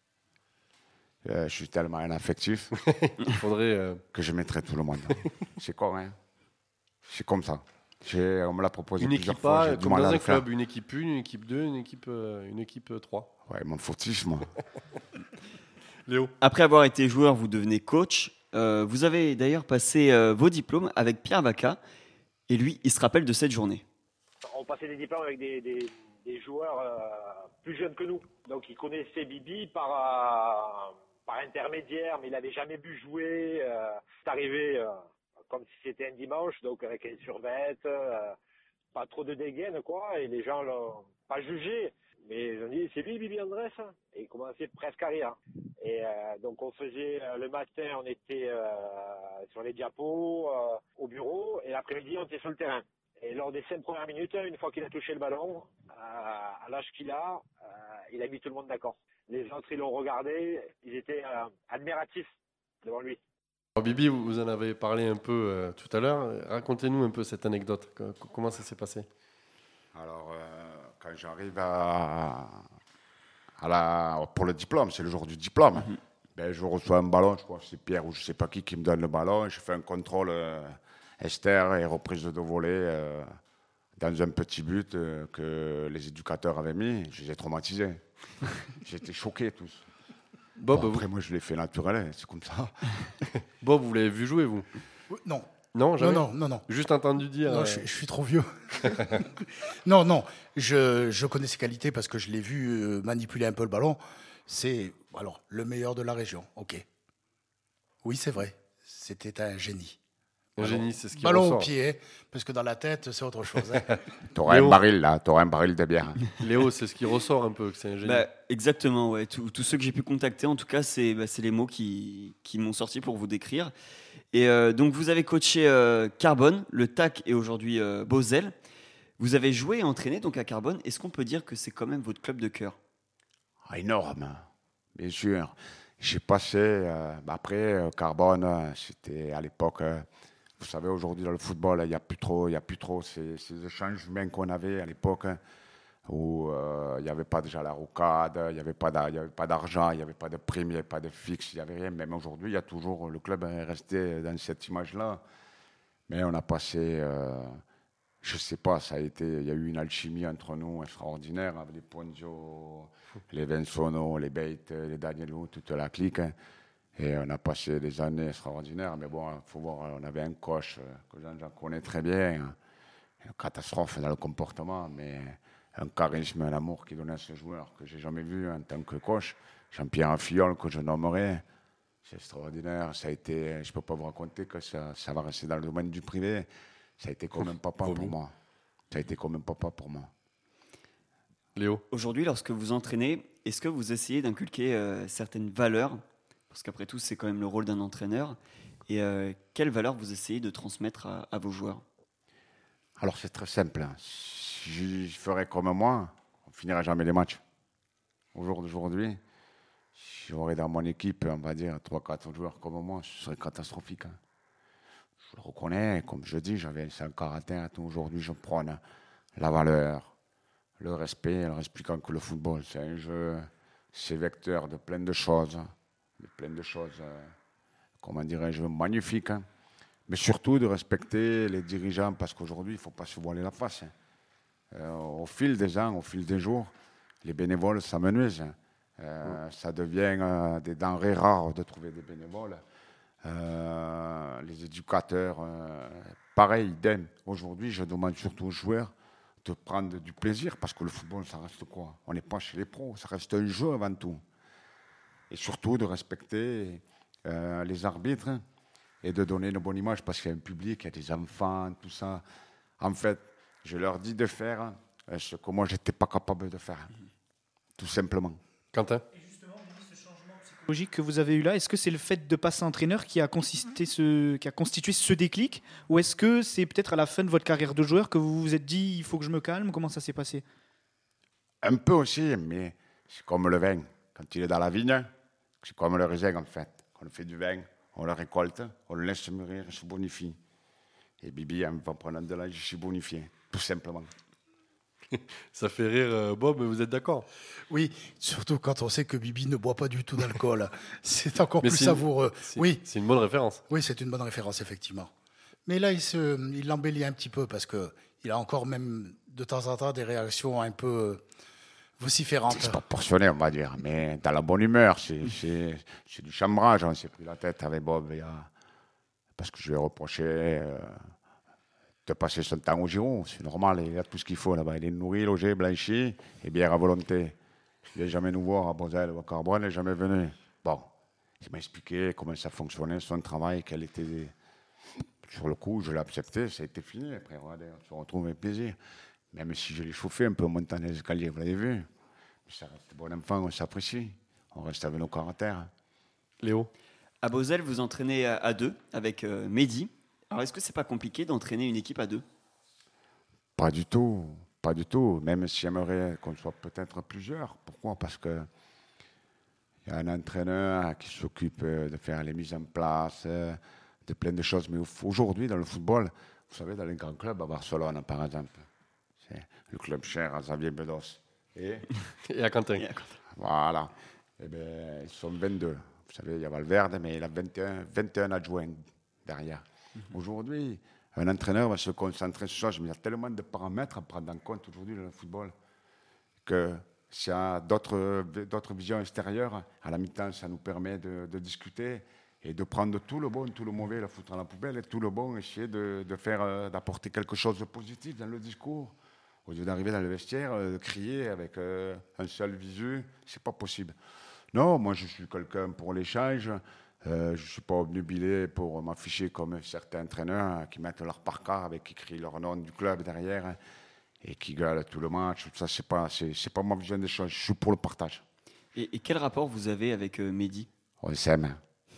Euh, je suis tellement un affectif Il faudrait. euh, que je mettrai tout le monde. C'est con, hein. C'est comme ça. J'ai- on me l'a proposé Une plusieurs équipe fois, A, j'ai du comme mal dans à un le faire. club, une équipe un, une équipe deux, une équipe, euh, une équipe euh, trois. Ouais, mon fautisme. Léo. Après avoir été joueur, vous devenez coach. Euh, vous avez d'ailleurs passé euh, vos diplômes avec Pierre Vaca. Et lui, il se rappelle de cette journée. On passait des diplômes avec des, des, des joueurs euh, plus jeunes que nous. Donc ils connaissaient Bibi par, euh, par intermédiaire, mais il n'avait jamais vu jouer. Euh, c'est arrivé euh, comme si c'était un dimanche, donc avec les survêtes, euh, pas trop de dégaine, quoi. Et les gens l'ont pas jugé. Mais ils ont dit, c'est lui Bibi Andrés. Et il commençait presque à rire. Et euh, donc on faisait, euh, le matin, on était euh, sur les diapos, euh, au bureau, et l'après-midi, on était sur le terrain. Et lors des cinq premières minutes, une fois qu'il a touché le ballon, euh, à l'âge qu'il a, euh, il a mis tout le monde d'accord. Les autres, ils l'ont regardé, ils étaient euh, admiratifs devant lui. Alors, Bibi, vous vous en avez parlé un peu euh, tout à l'heure. Racontez-nous un peu cette anecdote. Co- Comment ça s'est passé? Alors, euh, quand j'arrive à, à la, pour le diplôme, c'est le jour du diplôme, Mhm. ben, je reçois un ballon, je crois que c'est Pierre ou je ne sais pas qui qui me donne le ballon. Je fais un contrôle euh, Esther et reprise de volée euh, dans un petit but euh, que les éducateurs avaient mis. Je les ai traumatisés. J'étais choqué tous. Bob, Bon, vous, après, moi, je l'ai fait naturel, c'est comme ça. Bob, vous l'avez vu jouer, vous? Oui, Non, Non, non, jamais. non, non, non. Juste entendu dire. Non, euh, je, je suis trop vieux. non, non, je, je connais ses qualités parce que je l'ai vu euh, manipuler un peu le ballon. C'est alors le meilleur de la région, ok. Oui, c'est vrai, c'était un génie. un génie, c'est ce qui Ballon ressort. au pied, hein, parce que dans la tête, c'est autre chose. hein. T'auras Léo. un baril, là, t'auras un baril de bière. Léo, c'est ce qui ressort un peu, que c'est un génie. Bah, exactement, ouais. Tous tous ceux que j'ai pu contacter, en tout cas, c'est bah, c'est les mots qui, qui m'ont sorti pour vous décrire. Et euh, donc, vous avez coaché euh, Carbone, le T A C et aujourd'hui euh, Beauzelle. Vous avez joué et entraîné donc à Carbone. Est-ce qu'on peut dire que c'est quand même votre club de cœur? Ah, énorme, bien sûr. J'ai passé, euh, bah après, euh, Carbone, euh, c'était à l'époque, euh, vous savez, aujourd'hui dans le football, il n'y a plus trop, il y a plus trop ces, ces échanges humains qu'on avait à l'époque, hein, où euh, il n'y avait pas déjà la rocade, il n'y avait pas d'a- il y avait pas d'argent, il n'y avait pas de prime, il n'y avait pas de fixe, il n'y avait rien. Même aujourd'hui, il y a toujours, le club est resté dans cette image-là. Mais on a passé, euh, je sais pas, ça a été, il y a eu une alchimie entre nous extraordinaire avec les Ponzio, les Vinsono, les Bate, les Danielo, toute la clique. hein. Et on a passé des années extraordinaires. Mais bon, il faut voir, on avait un coach euh, que Jean-Jean connaît très bien, hein. Une catastrophe dans le comportement, mais un charisme, un amour qu'il donnait à ce joueur que j'ai jamais vu en tant que coach. Jean-Pierre Fillol, que je nommerai. C'est extraordinaire. Ça a été, je ne peux pas vous raconter que ça, ça va rester dans le domaine du privé. Ça a été comme un papa Vaut pour mieux. moi. Ça a été comme un papa pour moi. Léo. Aujourd'hui, lorsque vous entraînez, est-ce que vous essayez d'inculquer euh, certaines valeurs? Parce qu'après tout, c'est quand même le rôle d'un entraîneur. Et euh, quelles valeurs vous essayez de transmettre à, à vos joueurs? Alors c'est très simple. hein. Si je ferais comme moi, on finirait jamais les matchs. Au jour d'aujourd'hui, si j'aurais dans mon équipe, on va dire, trois quatre joueurs comme moi, ce serait catastrophique. hein. Je le reconnais, comme je dis, j'avais un caractère. Aujourd'hui, je prône la valeur, le respect, en leur expliquant que le football, c'est un jeu, c'est vecteur de plein de choses, de plein de choses, euh, comment dirais-je, magnifiques. hein. Mais surtout de respecter les dirigeants, parce qu'aujourd'hui, il ne faut pas se voiler la face. hein. Euh, au fil des ans, au fil des jours, les bénévoles s'amenuisent. hein. Euh, Ça devient euh, des denrées rares de trouver des bénévoles. Euh, les éducateurs, euh, pareil, idem. Aujourd'hui, je demande surtout aux joueurs de prendre du plaisir, parce que le football, ça reste quoi? On n'est pas chez les pros, ça reste un jeu avant tout. Et surtout de respecter euh, les arbitres et de donner une bonne image, parce qu'il y a un public, il y a des enfants, tout ça. En fait, je leur dis de faire euh, ce que moi, je n'étais pas capable de faire, tout simplement. Quentin. Logique que vous avez eu là, est-ce que c'est le fait de passer entraîneur qui a, consisté ce, qui a constitué ce déclic, ou est-ce que c'est peut-être à la fin de votre carrière de joueur que vous vous êtes dit il faut que je me calme? Comment ça s'est passé? Un peu aussi, mais c'est comme le vin. Quand il est dans la vigne, c'est comme le raisin en fait. Quand on fait du vin, on le récolte, on le laisse mûrir, il se bonifie. Et Bibi, en va prendre de l'âge, il s'est bonifié. tout simplement. Ça fait rire euh, Bob, mais vous êtes d'accord? Oui, surtout quand on sait que Bibi ne boit pas du tout d'alcool. C'est encore Mais plus c'est une- savoureux. C'est, Oui, c'est une bonne référence. oui, c'est une bonne référence, effectivement. Mais là, il, se, il l'embellit un petit peu parce qu'il a encore même de temps en temps des réactions un peu vociférantes. C'est proportionné, on va dire, mais dans la bonne humeur. C'est, c'est, c'est du chambrage, on s'est pris la tête avec Bob. Il y a- Parce que je lui ai reproché euh, de passer son temps au giron. C'est normal, il a tout ce qu'il faut là-bas. Il est nourri, logé, blanchi et bière à volonté. Il n'est jamais nous voir à Bozelle ou à Carbone, il n'est jamais venu. Bon, il m'a expliqué comment ça fonctionnait, son travail, quel était... Sur le coup, je l'ai accepté, ça a été fini. Après, regardez, on se retrouve avec plaisir. Même si je l'ai chauffé un peu en montant les escaliers, vous l'avez vu. Mais ça reste bon enfant, on s'apprécie. On reste avec nos caractères. Léo? À Bozelle, vous entraînez à, à deux avec euh, Mehdi. Alors, est-ce que c'est pas compliqué d'entraîner une équipe à deux? Pas du tout, pas du tout. Même si j'aimerais qu'on soit peut-être plusieurs. Pourquoi? Parce que il y a un entraîneur qui s'occupe de faire les mises en place, de plein de choses. Mais aujourd'hui, dans le football, vous savez, dans les grands clubs, à Barcelone, par exemple, c'est le club cher à Xavier Bedos. Et, Et à Quentin. Et à Quentin. voilà. Eh bien, ils sont vingt-deux. Vous savez, il y a Valverde, mais il a vingt et un, vingt et un adjoints derrière. Mm-hmm. Aujourd'hui, un entraîneur va se concentrer sur ça. Il y a tellement de paramètres à prendre en compte aujourd'hui dans le football que s'il y a d'autres, d'autres visions extérieures, à la mi-temps, ça nous permet de, de discuter et de prendre tout le bon, tout le mauvais, le foutre à la poubelle, et tout le bon, essayer de, de faire, euh, d'apporter quelque chose de positif dans le discours. Au lieu d'arriver dans le vestiaire, euh, de crier avec euh, un seul visu, c'est pas possible. Non, moi je suis quelqu'un pour l'échange. Euh, je ne suis pas obnubilé pour m'afficher comme certains entraîneurs qui mettent leur parka avec écrit leur nom du club derrière et qui gueulent tout le match. Ça, c'est pas, c'est, c'est pas ma vision des choses. Je suis pour le partage. Et, et quel rapport vous avez avec euh, Mehdi? On s'aime.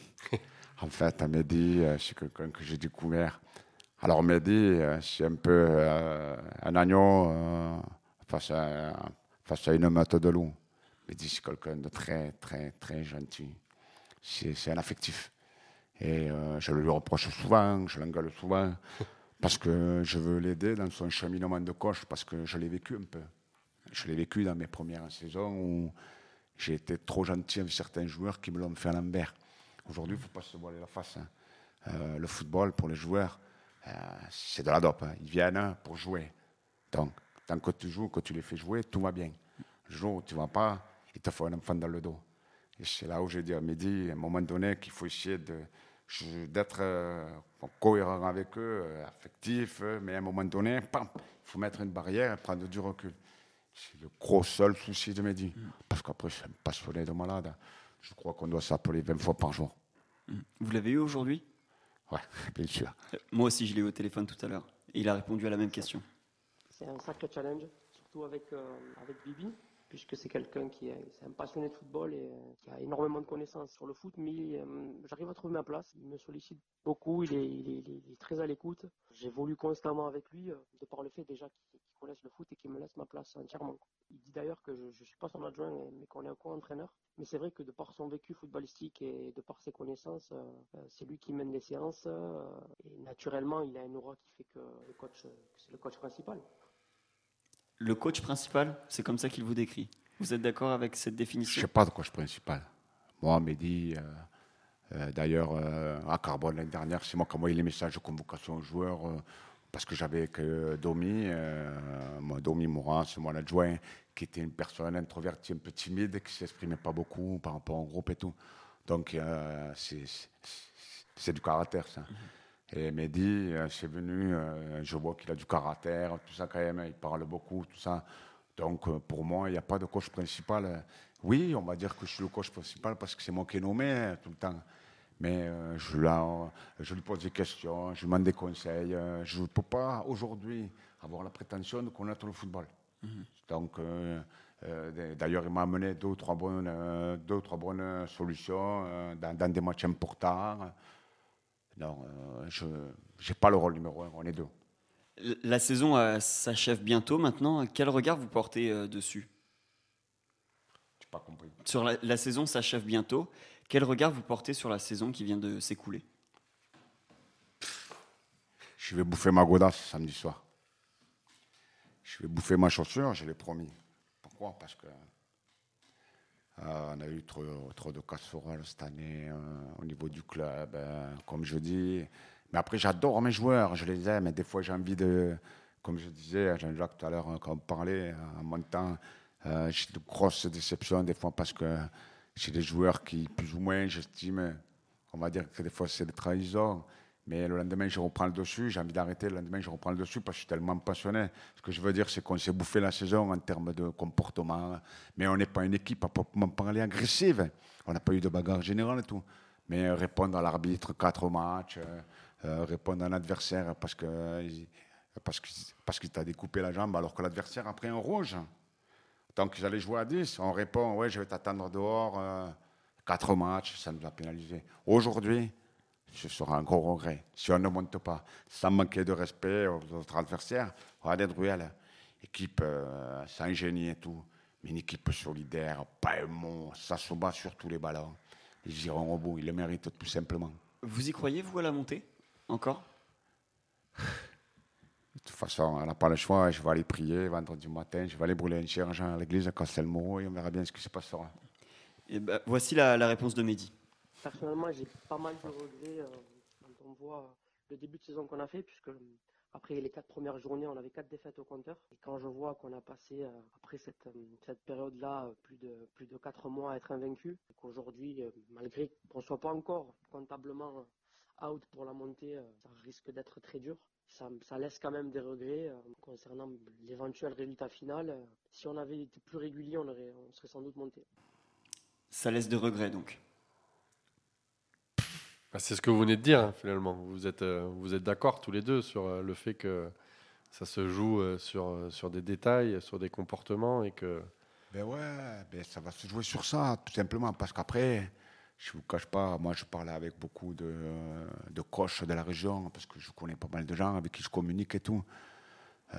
En fait, Mehdi, euh, c'est quelqu'un que j'ai découvert. Alors Mehdi, euh, c'est un peu euh, un agneau euh, face, à, face à une meute de loup. Mehdi, c'est quelqu'un de très, très, très gentil. C'est, c'est un affectif. Et euh, je le lui reproche souvent, je l'engueule souvent, parce que je veux l'aider dans son cheminement de coach, parce que je l'ai vécu un peu. Je l'ai vécu dans mes premières saisons où j'ai été trop gentil avec certains joueurs qui me l'ont fait à l'envers. Aujourd'hui, il ne faut pas se voiler la face. Hein. Euh, le football, pour les joueurs, euh, c'est de la dope. Hein. Ils viennent pour jouer. Donc, tant que tu joues, que tu les fais jouer, tout va bien. Le jour où tu ne vas pas, il te faut un enfant dans le dos. Et c'est là où j'ai dit à Mehdi, à un moment donné, qu'il faut essayer de, d'être euh, cohérent avec eux, euh, affectif, euh, mais à un moment donné, pam, il faut mettre une barrière et prendre du recul. C'est le gros seul souci de Mehdi. Mm. Parce qu'après, c'est un passionné de malade. Je crois qu'on doit s'appeler vingt fois par jour. Mm. Vous l'avez eu aujourd'hui? Oui, bien sûr. Euh, moi aussi, je l'ai eu au téléphone tout à l'heure. Et il a répondu à la même question. C'est un sacré challenge, surtout avec, euh, avec Bibi, puisque c'est quelqu'un qui est, c'est un passionné de football et euh, qui a énormément de connaissances sur le foot, mais euh, j'arrive à trouver ma place. Il me sollicite beaucoup, il est, il est, il est très à l'écoute. J'évolue constamment avec lui, euh, de par le fait déjà qu'il, qu'il connaisse le foot et qu'il me laisse ma place entièrement. Il dit d'ailleurs que je ne suis pas son adjoint, mais qu'on est un co-entraîneur. Mais c'est vrai que de par son vécu footballistique et de par ses connaissances, euh, c'est lui qui mène les séances. Euh, et naturellement, il a un aura qui fait que, le coach, que c'est le coach principal. Le coach principal, c'est comme ça qu'il vous décrit. Vous êtes d'accord avec cette définition? Je ne sais pas de coach principal. Moi, Mehdi, euh, euh, d'ailleurs, euh, à Carbone l'année dernière, c'est moi qui ai envoyé les messages de convocation aux joueurs euh, parce que j'avais que Domi, euh, moi, Domi Morin, c'est mon adjoint, qui était une personne introvertie, un peu timide, qui ne s'exprimait pas beaucoup par rapport au groupe et tout. Donc, euh, c'est, c'est, c'est du caractère, ça. Mm-hmm. Et Mehdi, euh, c'est venu, euh, je vois qu'il a du caractère, tout ça quand même, il parle beaucoup, tout ça. Donc euh, pour moi, il n'y a pas de coach principal. Oui, on va dire que je suis le coach principal parce que c'est moi qui ai nommé hein, tout le temps. Mais euh, je, la, je lui pose des questions, je lui demande des conseils. Euh, je ne peux pas aujourd'hui avoir la prétention de connaître le football. Mm-hmm. Donc euh, euh, d'ailleurs, il m'a amené deux ou trois bonnes, euh, deux ou trois bonnes solutions euh, dans, dans des matchs importants. Non, euh, je n'ai pas le rôle numéro un, on est deux. La saison euh, s'achève bientôt maintenant. Quel regard vous portez euh, dessus? Je n'ai pas compris. Sur la, la saison s'achève bientôt. Quel regard vous portez sur la saison qui vient de s'écouler? Je vais bouffer ma godasse samedi soir. je vais bouffer ma chaussure, je l'ai promis. Pourquoi? Parce que euh, on a eu trop, trop de casseroles cette année euh, au niveau du club, euh, comme je dis. Mais après, j'adore mes joueurs, je les aime. Et des fois, j'ai envie de, comme je disais à Jean-Jacques tout à l'heure, quand on parlait en montant, euh, j'ai de grosses déceptions des fois parce que j'ai des joueurs qui, plus ou moins, j'estime, on va dire que des fois, c'est des trahisons. Mais le lendemain, je reprends le dessus. J'ai envie d'arrêter. Le lendemain, je reprends le dessus parce que je suis tellement passionné. Ce que je veux dire, c'est qu'on s'est bouffé la saison en termes de comportement. Mais on n'est pas une équipe à proprement parler agressive. On n'a pas eu de bagarre générale et tout. Mais répondre à l'arbitre, quatre matchs, euh, répondre à un adversaire parce que parce que, parce qu'il t'a découpé la jambe alors que l'adversaire a pris un rouge. Tant qu'ils allaient jouer à dix, on répond, ouais, je vais t'attendre dehors. Euh, quatre matchs, ça nous a pénalisé. Aujourd'hui, ce sera un gros regret. Si on ne monte pas, sans manquer de respect aux autres adversaires, regardez Druel, équipe euh, sans génie et tout, mais une équipe solidaire, pas un mot, ça se bat sur tous les ballons. Ils iront au bout, ils le méritent tout simplement. Vous y croyez, vous, à la montée? Encore? De toute façon, on n'a pas le choix. Je vais aller prier vendredi matin, je vais aller brûler un cierge à l'église à Castelmouro et on verra bien ce qui se passera. Et ben, voici la, la réponse de Mehdi. Personnellement, j'ai pas mal de regrets euh, quand on voit le début de saison qu'on a fait, puisque euh, après les quatre premières journées, on avait quatre défaites au compteur. Et quand je vois qu'on a passé, euh, après cette, euh, cette période-là, euh, plus de plus de quatre mois à être invaincu, et qu'aujourd'hui, euh, malgré qu'on ne soit pas encore comptablement out pour la montée, euh, ça risque d'être très dur. Ça, ça laisse quand même des regrets euh, concernant l'éventuel résultat final. Euh, si on avait été plus régulier, on, aurait, on serait sans doute monté. Ça laisse de regrets, donc. Ah, c'est ce que vous venez de dire, hein, finalement. Vous êtes, euh, vous êtes d'accord tous les deux sur euh, le fait que ça se joue euh, sur, euh, sur des détails, sur des comportements et que... Ben ouais, ben ça va se jouer sur ça, tout simplement. Parce qu'après, je ne vous cache pas, moi je parle avec beaucoup de, de coachs de la région, parce que je connais pas mal de gens avec qui je communique et tout. Euh,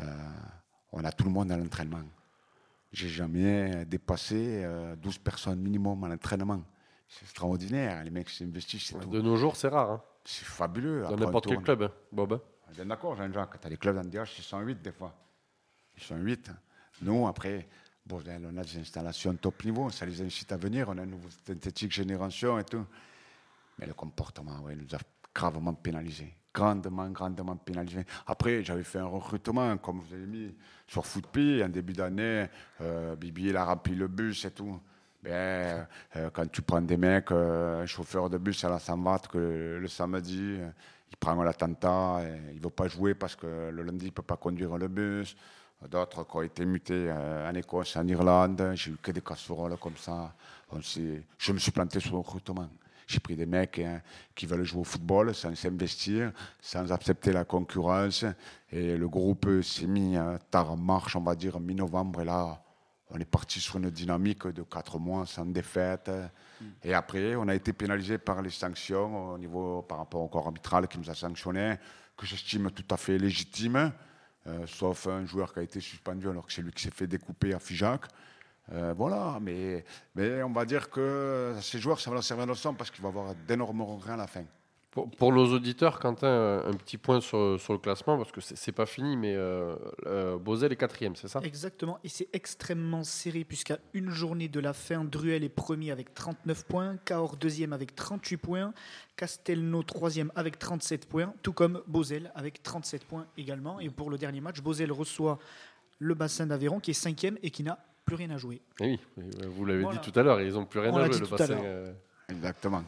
on a tout le monde à l'entraînement. J'ai jamais dépassé euh, douze personnes minimum à l'entraînement. C'est extraordinaire, les mecs s'investissent. De nos jours, c'est rare. Hein. C'est fabuleux. Dans n'importe quel club, hein, Bob. Bien d'accord, Jean-Jacques. Tu as des clubs en D H, ils sont huit des fois. Ils sont huit. Nous, après, bon, on a des installations top niveau, ça les incite à venir. On a une nouvelle synthétique génération et tout. Mais le comportement, ouais, nous a gravement pénalisés. Grandement, grandement pénalisés. Après, j'avais fait un recrutement, comme vous avez mis, sur Footpi, en début d'année. Euh, Bibi, il a rempli le bus et tout. Ben, euh, quand tu prends des mecs, euh, un chauffeur de bus à la Sambat, que le, le samedi, euh, il prend l'attentat, il ne veut pas jouer parce que le lundi, il ne peut pas conduire le bus. D'autres qui ont été mutés euh, en Écosse, en Irlande, j'ai eu que des casseroles comme ça. On je me suis planté sur le recrutement. J'ai pris des mecs hein, qui veulent jouer au football sans s'investir, sans accepter la concurrence. Et le groupe s'est mis euh, tard en marche, on va dire, mi-novembre, et là... On est parti sur une dynamique de quatre mois sans défaite. Mmh. Et après, on a été pénalisé par les sanctions au niveau, par rapport au corps arbitral qui nous a sanctionnés, que j'estime tout à fait légitime, euh, sauf un joueur qui a été suspendu alors que c'est lui qui s'est fait découper à Figeac. Euh, voilà, mais, mais on va dire que ces joueurs, ça va leur servir de leçon parce qu'il va y avoir d'énormes regrets à la fin. Pour, pour nos auditeurs, Quentin, un petit point sur, sur le classement, parce que c'est, c'est pas fini, mais euh, euh, Beauzelle est quatrième, c'est ça? Exactement, et c'est extrêmement serré, puisqu'à une journée de la fin, Druel est premier avec trente-neuf points, Cahors deuxième avec trente-huit points, Castelnau troisième avec trente-sept points, tout comme Beauzelle avec trente-sept points également. Et pour le dernier match, Beauzelle reçoit le Bassin d'Aveyron, qui est cinquième et qui n'a plus rien à jouer. Et oui, vous l'avez voilà. dit tout à l'heure, ils n'ont plus rien On à l'a jouer, dit le tout à Bassin. l'heure. Euh... Exactement.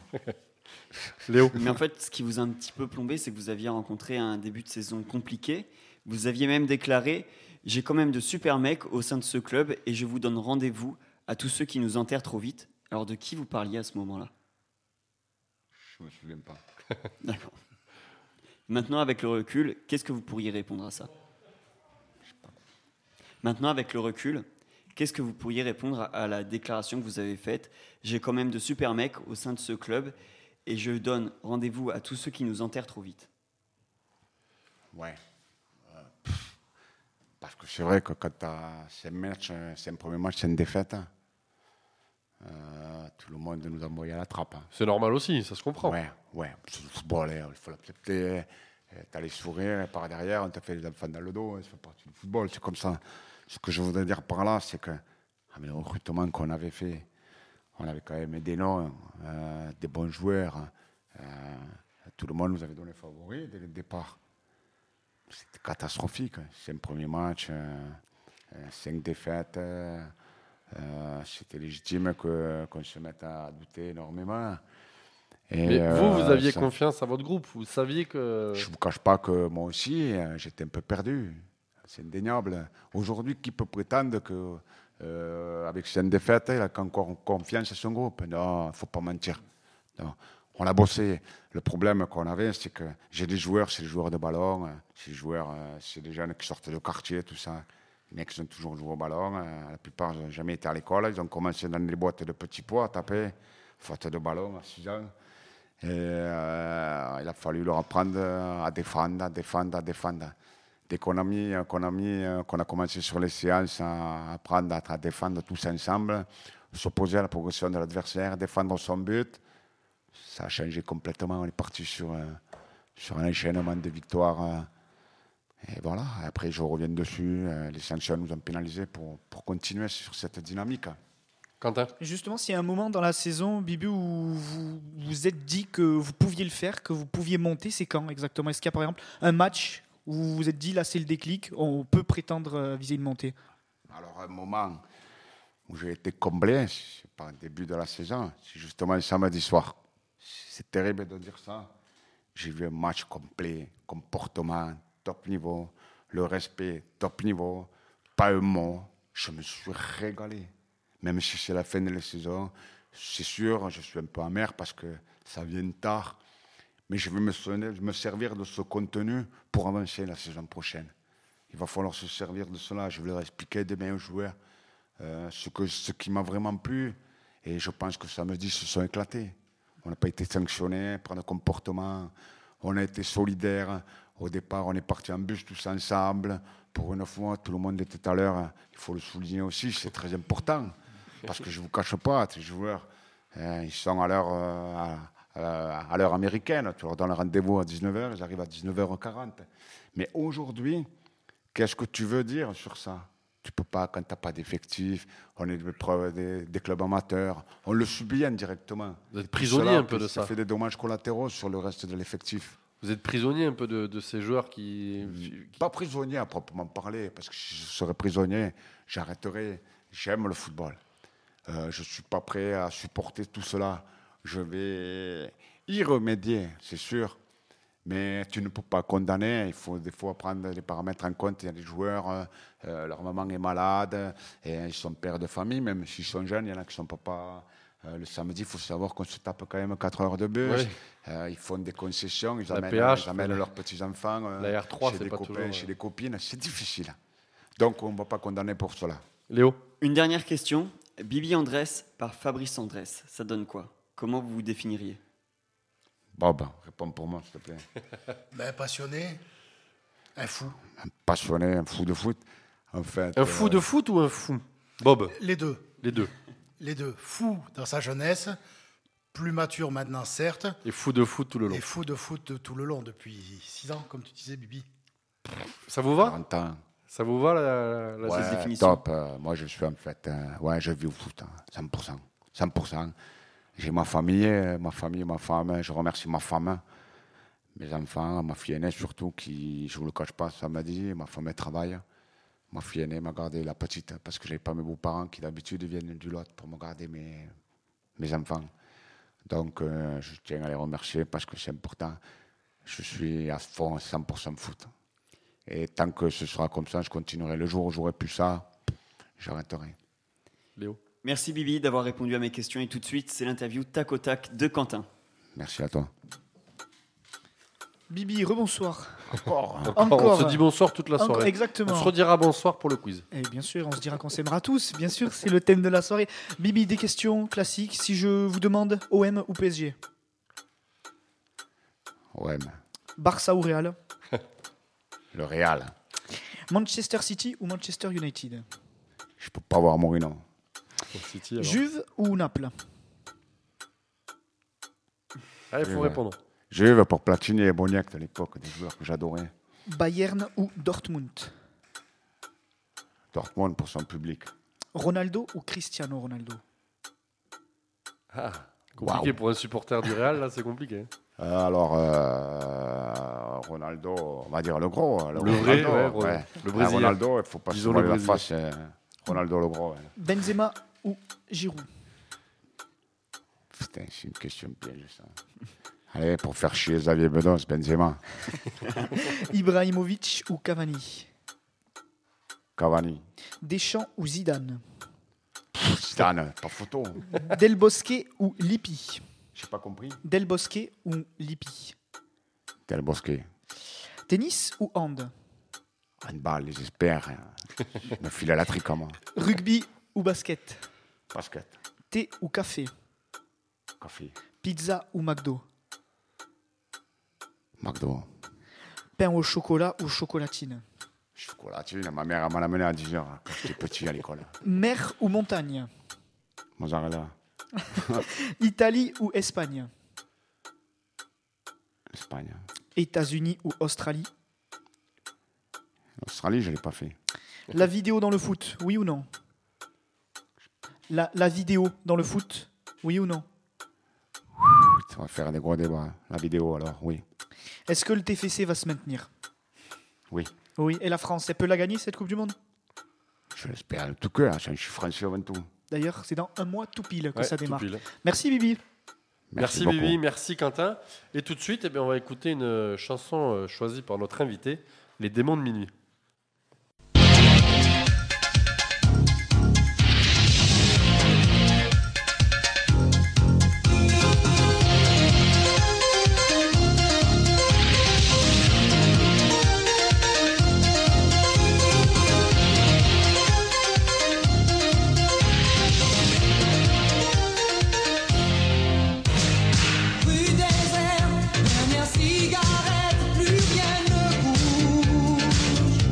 Léo. Mais en fait, ce qui vous a un petit peu plombé, c'est que vous aviez rencontré un début de saison compliqué. Vous aviez même déclaré « J'ai quand même de super mecs au sein de ce club et je vous donne rendez-vous à tous ceux qui nous enterrent trop vite ». Alors, de qui vous parliez à ce moment-là? Je ne me souviens pas. D'accord. Maintenant, avec le recul, qu'est-ce que vous pourriez répondre à ça? Maintenant, avec le recul, qu'est-ce que vous pourriez répondre à la déclaration que vous avez faite? J'ai quand même de super mecs au sein de ce club et je donne rendez-vous à tous ceux qui nous enterrent trop vite. Ouais. Euh, pff, parce que c'est vrai que quand tu as cinq matchs, c'est un premier match, c'est une défaite. Euh, tout le monde nous a envoyé à la trappe. C'est normal aussi, ça se comprend. Ouais, ouais. C'est le football, il faut l'accepter. Tu as les sourires et par derrière, on te fait les enfants dans le dos. Ça fait partie du football, c'est comme ça. Ce que je voudrais dire par là, c'est que ah, mais le recrutement qu'on avait fait, on avait quand même des noms, euh, des bons joueurs. Euh, tout le monde nous avait donné favoris dès le départ. C'était catastrophique. C'est un premier match, euh, euh, cinq défaites. Euh, euh, c'était légitime que, qu'on se mette à douter énormément. Et Mais vous, vous euh, aviez ça, confiance à votre groupe. Vous saviez que... je ne vous cache pas que moi aussi, euh, j'étais un peu perdu. C'est indéniable. Aujourd'hui, qui peut prétendre que euh, avec cette défaite, il a encore confiance à son groupe? Non, il ne faut pas mentir. Non. On a bossé. Le problème qu'on avait, c'est que j'ai des joueurs, c'est des joueurs de ballon, c'est des joueurs, c'est des jeunes qui sortent de quartier, tout ça. Les mecs, ils ont toujours joué au ballon. La plupart n'ont jamais été à l'école. Ils ont commencé dans des boîtes de petits pois à taper, faute de ballon à six ans. Et euh, il a fallu leur apprendre à défendre, à défendre, à défendre. Dès qu'on a, mis, qu'on a, mis, qu'on a commencé sur les séances à apprendre à, à défendre tous ensemble, s'opposer à la progression de l'adversaire, défendre son but, ça a changé complètement. On est parti sur, euh, sur un enchaînement de victoires. Euh, et voilà, après je reviens dessus. Euh, les sanctions nous ont pénalisés pour, pour continuer sur cette dynamique. Quentin? Justement, s'il y a un moment dans la saison, Bibi, où vous vous êtes dit que vous pouviez le faire, que vous pouviez monter, c'est quand exactement? Est-ce qu'il y a par exemple un match où vous vous êtes dit, là c'est le déclic, on peut prétendre viser une montée? Alors un moment où j'ai été comblé, c'est pas le début de la saison, c'est justement le samedi soir. C'est terrible de dire ça. J'ai vu un match complet, comportement, top niveau, le respect, top niveau, pas un mot. Je me suis régalé. Même si c'est la fin de la saison, c'est sûr, je suis un peu amer parce que ça vient tard. Mais je veux me, me servir de ce contenu pour avancer la saison prochaine. Il va falloir se servir de cela. Je vais leur expliquer demain aux joueurs euh, ce, que, ce qui m'a vraiment plu. Et je pense que samedi, se sont éclatés. On n'a pas été sanctionnés par le comportement. On a été solidaires. Au départ, on est parti en bus tous ensemble. Pour une fois, tout le monde était à l'heure. Il faut le souligner aussi, c'est très important. Parce que je ne vous cache pas, ces joueurs, hein, ils sont à l'heure, euh, à, à l'heure américaine. Tu leur donnes le rendez-vous à dix-neuf heures, ils arrivent à dix-neuf heures quarante. Mais aujourd'hui, qu'est-ce que tu veux dire sur ça? Tu ne peux pas, quand tu n'as pas d'effectif, on est des, des clubs amateurs, on le subit indirectement. Vous êtes prisonnier un peu de ça. Ça fait des dommages collatéraux sur le reste de l'effectif. Vous êtes prisonnier un peu de, de ces joueurs qui... Pas prisonnier à proprement parler, parce que si je serais prisonnier, j'arrêterais. J'aime le football. Euh, je ne suis pas prêt à supporter tout cela. Je vais y remédier, c'est sûr. Mais tu ne peux pas condamner. Il faut des fois prendre les paramètres en compte. Il y a des joueurs, euh, leur maman est malade, et ils sont pères de famille, même s'ils sont jeunes. Il y en a qui sont papas. Euh, le samedi, il faut savoir qu'on se tape quand même quatre heures de bus. Oui. Euh, ils font des concessions, ils amènent, P H, ils amènent leurs petits-enfants euh, la R trois, chez c'est des pas copains, toujours, chez ouais. des copines. C'est difficile. Donc, on ne va pas condamner pour cela. Léo? Une dernière question. Bibi Andrés par Fabrice Andrés, ça donne quoi? Comment vous vous définiriez? Bob, réponds pour moi, s'il te plaît. Ben, passionné, un fou. Un passionné, un fou de foot. En fait, un fou euh... de foot ou un fou? Bob? Les deux. Les deux. Les deux. Fou dans sa jeunesse, plus mature maintenant, certes. Et fou de foot tout le long. Et fou de foot tout le long, depuis six ans, comme tu disais, Bibi. Ça vous va? quarante ans. Ça vous va la, la ouais, définition? Top. Euh, moi, je suis en fait, euh, ouais, je vis au foot, hein, cent pour cent. cent pour cent. J'ai ma famille, ma famille, ma femme. Je remercie ma femme, mes enfants, ma fille aînée surtout, qui, je ne vous le cache pas, samedi, ma femme elle travaille. Ma fille aînée m'a gardé la petite parce que je n'avais pas mes beaux-parents qui d'habitude viennent du Lot pour me garder mes, mes enfants. Donc, euh, je tiens à les remercier parce que c'est important. Je suis à fond, cent pour cent foot. Et tant que ce sera comme ça, je continuerai. Le jour où j'aurai plus ça, j'arrêterai. Léo? Merci Bibi d'avoir répondu à mes questions. Et tout de suite, c'est l'interview tac au tac de Quentin. Merci à toi. Bibi, rebonsoir. Encore, Encore. Encore. On se dit bonsoir toute la soirée. Encore, exactement. On se redira bonsoir pour le quiz. Et bien sûr, on se dira qu'on s'aimera tous. Bien sûr, c'est le thème de la soirée. Bibi, des questions classiques. Si je vous demande O M ou P S G? O M. Barça ou Real? Le Real. Manchester City ou Manchester United? Je ne peux pas voir Mourinho. Juve ou Naples? Ah, il faut répondre. Juve pour Platini et Boniek à l'époque, des joueurs que j'adorais. Bayern ou Dortmund? Dortmund pour son public. Ronaldo ou Cristiano Ronaldo? Ah, compliqué Wow. pour un supporter du Real, là, c'est compliqué. Alors, euh, Ronaldo, on va dire le gros. Le vrai, Ronaldo, ouais, Ron- ouais. le Ah, Brésilien. Ronaldo, il ne faut pas se Disons voiler le la Brésilien. face. euh, Ronaldo le gros. ouais. Benzema ou Giroud? Putain, c'est une question piège, ça. Allez, pour faire chier Xavier Bedos, Benzema, Ibrahimovic ou Cavani? Cavani, Deschamps ou Zidane? Zidane, pas photo. Del Bosque ou Lippi? J'ai pas compris. Del Bosque ou Lippi? Del Bosque, Tennis ou hand? handball, les experts. hein. Me file à la trique, moi. Rugby ou basket? Basket, Thé ou café? café, Pizza ou McDo? McDo, Pain au chocolat ou chocolatine? chocolatine. Ma mère elle m'en amené à dix heures quand j'étais petit à l'école. Mer ou montagne? Mozzarella, Italie ou Espagne? Espagne. États-Unis ou Australie? Australie, je ne l'ai pas fait. La vidéo dans le foot, oui ou non? La, la vidéo dans le foot, oui ou non? On va faire des gros débats. La vidéo, alors, oui. Est-ce que le T F C va se maintenir? Oui. Oui. Et la France, elle peut la gagner cette Coupe du Monde? Je l'espère de tout cœur. Je suis français avant tout. D'ailleurs, c'est dans un mois tout pile que Ouais, ça tout démarre. pile. Merci Bibi. Merci, beaucoup. Bibi, merci Quentin. Et tout de suite, eh bien, on va écouter une euh, chanson euh, choisie par notre invité, Les Démons de Minuit. Rue désert, dernière cigarette, plus rien ne bouge.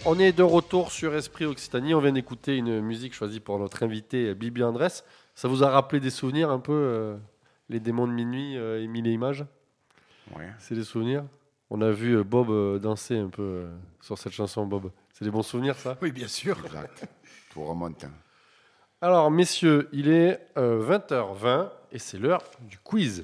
On est de retour sur Esprit Occitanie. On vient d'écouter une musique choisie pour notre invité Bibi Andrés. Ça vous a rappelé des souvenirs un peu, euh, les démons de minuit euh, et mille et images? Ouais. C'est des souvenirs. On a vu euh, Bob euh, danser un peu euh, sur cette chanson, Bob. C'est des bons souvenirs, ça? Oui, bien sûr. Exact. Tout remonte. hein. Alors, messieurs, il est euh, vingt heures vingt et c'est l'heure du quiz.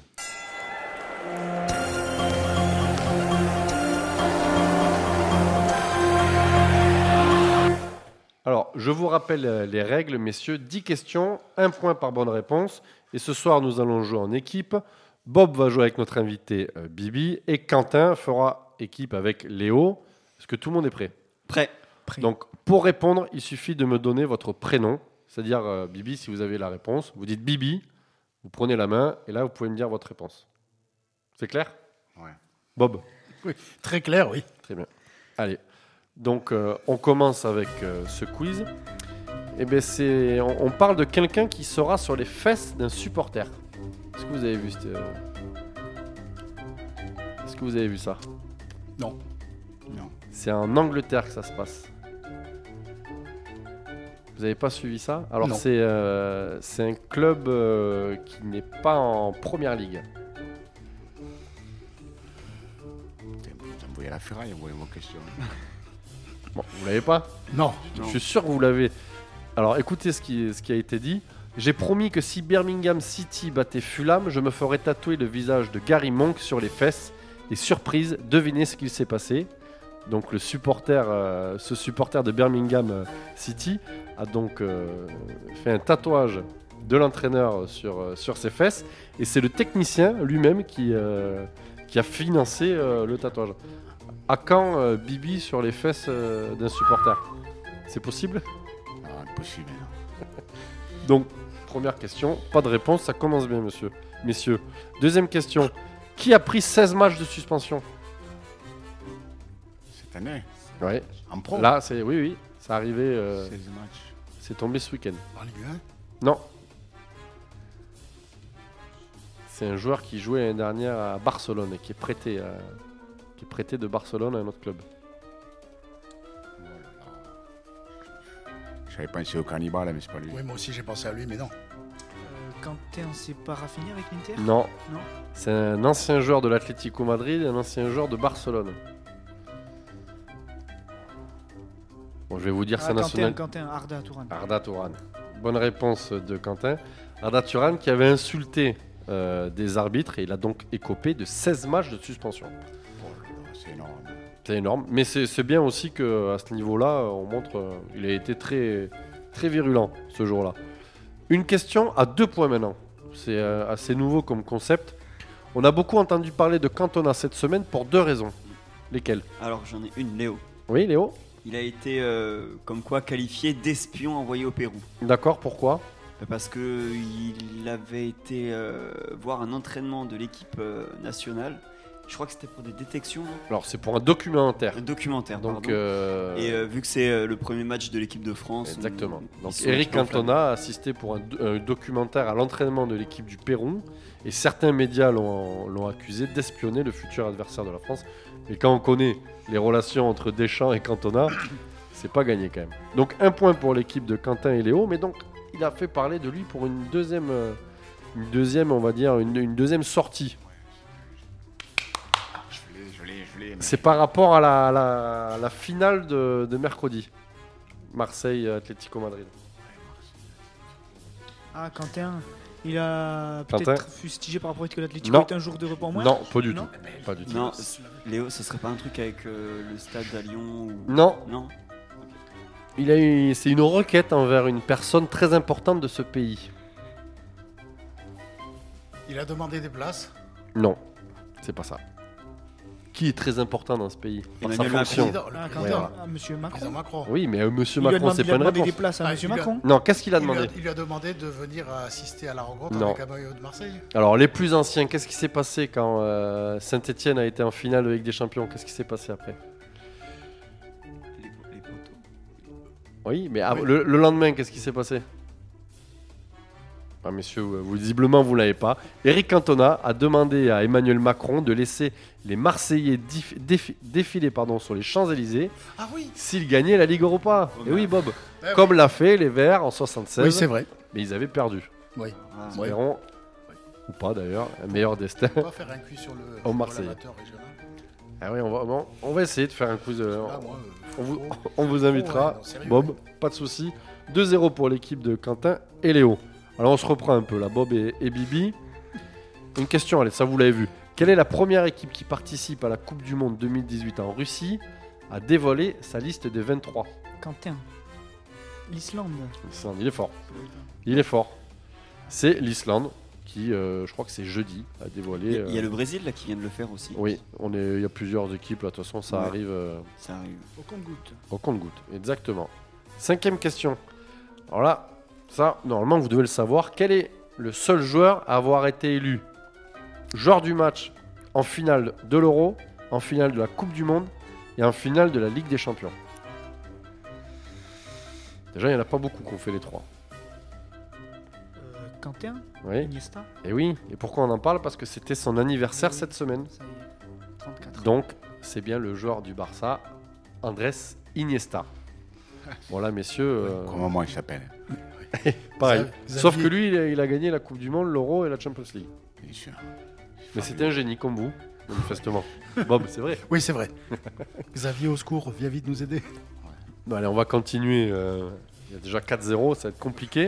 Alors, je vous rappelle euh, les règles, messieurs. dix questions, un point par bonne réponse. Et ce soir, nous allons jouer en équipe. Bob va jouer avec notre invité euh, Bibi et Quentin fera équipe avec Léo. Est-ce que tout le monde est prêt? Prêt. Prêt. Donc, pour répondre, il suffit de me donner votre prénom. C'est-à-dire, euh, Bibi, si vous avez la réponse, vous dites Bibi, vous prenez la main et là, vous pouvez me dire votre réponse. C'est clair? Ouais. Bob? Oui, très clair, oui. Très bien. Allez. Donc, euh, on commence avec euh, ce quiz. Eh ben, c'est, on, on parle de quelqu'un qui sera sur les fesses d'un supporter. Est-ce que vous avez vu cette, euh, Est-ce que vous avez vu ça? Non. Non. C'est en Angleterre que ça se passe. Vous n'avez pas suivi ça? Alors, Non. c'est, euh, c'est un club euh, qui n'est pas en première ligue. Vous envoyez la ferraille, vous voyez vos questions. Bon, vous l'avez pas? Non. Je suis sûr que vous l'avez. Alors, écoutez ce qui, ce qui a été dit. J'ai promis que si Birmingham City battait Fulham, je me ferais tatouer le visage de Gary Monk sur les fesses. Et surprise, devinez ce qu'il s'est passé. Donc, le supporter, euh, ce supporter de Birmingham euh, City a donc euh, fait un tatouage de l'entraîneur sur, euh, sur ses fesses. Et c'est le technicien lui-même qui, euh, qui a financé euh, le tatouage. À quand euh, Bibi sur les fesses euh, d'un supporter? C'est possible? Ah, impossible. non. Donc, première question, pas de réponse, ça commence bien, monsieur. Messieurs. Deuxième question, qui a pris seize matchs de suspension? Cette année, Ouais. en pro, Là, c'est oui, oui, c'est arrivé, euh, seize matchs. c'est tombé ce week-end. En Ligue un. Non. C'est un joueur qui jouait l'année dernière à Barcelone et qui est prêté, à- qui est prêté de Barcelone à un autre club. J'avais pensé au cannibale, mais c'est pas lui. Oui, moi aussi j'ai pensé à lui, mais non. Euh, Quentin, c'est pas Rafinha avec l'Inter? Non. Non. C'est un ancien joueur de l'Atlético Madrid et un ancien joueur de Barcelone. Bon, je vais vous dire Ah, sa Quentin, nationalité. Quentin, Arda Touran. Arda Touran. Bonne réponse de Quentin. Arda Touran qui avait insulté euh, des arbitres et il a donc écopé de seize matchs de suspension. Oh là là, c'est énorme. C'est énorme. Mais c'est c'est bien aussi qu'à ce niveau-là, on montre euh, il a été très, très virulent ce jour-là. Une question à deux points maintenant. C'est euh, assez nouveau comme concept. On a beaucoup entendu parler de Cantona cette semaine pour deux raisons. Lesquelles? Alors j'en ai une, Léo. Oui, Léo? Il a été euh, comme quoi qualifié d'espion envoyé au Pérou. D'accord, pourquoi? Parce qu'il avait été euh, voir un entraînement de l'équipe euh, nationale. Je crois que c'était pour des détections, non Alors, c'est pour un documentaire. un documentaire. Donc, pardon. euh, Et euh, vu que c'est euh, le premier match de l'équipe de France. exactement. on- Donc, ils sont Eric un petit peu enflammés. Cantona a assisté pour un, do- un documentaire à l'entraînement de l'équipe du Pérou. Et certains médias l'ont l'ont accusé d'espionner le futur adversaire de la France. Mais quand on connaît les relations entre Deschamps et Cantona, c'est pas gagné quand même. Donc, un point pour l'équipe de Quentin et Léo. Mais donc, il a fait parler de lui pour une deuxième, euh, une deuxième on va dire, une, une deuxième sortie. Je l'ai, je l'ai, je l'ai. mais- C'est par rapport à la, la- la finale de, de mercredi. Marseille-Atlético Madrid. Ah, Quentin, il a Quentin peut-être fustigé par rapport à ce que l'Atlético Non. est un jour de repos en moins? Non, pas du Non. tout. Pas du tout. Non, Léo, ce serait pas un truc avec euh, le stade à Lyon ou... Non, Non. il a eu, c'est une requête envers une personne très importante de ce pays. Il a demandé des places. Non, c'est pas ça. Qui est très important dans ce pays par sa Emmanuel Macron. fonction. Président- le Ah, président, Quentin, voilà. ah, Monsieur président Macron. Macron. Oui, mais euh, Monsieur Il lui a Macron, demandé, c'est il pas a une demandé des réponse. places à Ah, Monsieur il lui a- Macron. Non, qu'est-ce qu'il a Il lui, a, demandé il lui a demandé de venir assister à la rencontre Non. avec un maillot de Marseille. Alors, les plus anciens, qu'est-ce qui s'est passé quand euh, Saint-Etienne a été en finale de Ligue des Champions? Qu'est-ce qui s'est passé après? Les, les poteaux. Oui, mais ah, Oui. Le, le lendemain, qu'est-ce qui s'est passé? Ah, messieurs, vous, visiblement, vous ne l'avez pas. Éric Cantona a demandé à Emmanuel Macron de laisser les Marseillais dif- défi- défiler pardon, sur les Champs-Élysées Ah oui. s'ils gagnaient la Ligue Europa. Oh, Et oui, Bob. Eh Comme l'a fait les Verts en soixante-seize. Oui, c'est vrai. Mais ils avaient perdu. Oui. Ah, Ouais. Espérons, ou pas d'ailleurs, un meilleur destin. On va faire un quiz sur le Au football Marseillais. amateur régional. Ah oui, on va, bon, on va essayer de faire un quiz. euh, Là, moi, euh, on, vous, faut- on vous faut- invitera, ouais, non, sérieux, Bob, ouais. pas de souci. deux zéro pour l'équipe de Quentin et Léo. Alors on se reprend un peu là, Bob et, et Bibi. Une question, allez, ça vous l'avez vu. Quelle est la première équipe qui participe à la Coupe du Monde deux mille dix-huit en Russie à dévoiler sa liste des vingt-trois? Quentin. L'Islande. L'Islande, il est fort. Il est fort. C'est l'Islande qui, euh, je crois que c'est jeudi, a Il dévoilé. y a- il y a euh, le Brésil là qui vient de le faire aussi. Oui, on est, il y a plusieurs équipes là. De toute façon, ça Ouais. arrive euh, Ça arrive. Au compte-goutte. au compte-goutte. Exactement. Cinquième question. Alors là, ça, normalement, vous devez le savoir. Quel est le seul joueur à avoir été élu joueur du match en finale de l'Euro, en finale de la Coupe du Monde et en finale de la Ligue des Champions? Déjà, il n'y en a pas beaucoup qui ont fait les trois. Euh, Quentin. Oui. Iniesta. Et oui. Et pourquoi on en parle? Parce que c'était son anniversaire cette semaine. Ça y est. trente-quatre. Donc, c'est bien le joueur du Barça, Andrés Iniesta. Voilà, messieurs. euh, Comment moi il s'appelle? pareil. Xavier- Sauf que lui, il a, il a gagné la Coupe du Monde, l'Euro et la Champions League. Bien sûr. Mais c'était un génie comme vous, manifestement. Bob, c'est vrai. Oui, c'est vrai. Xavier, au secours, viens vite nous aider. Bon, allez, on va continuer. euh, Il y a déjà quatre zéro, ça va être compliqué.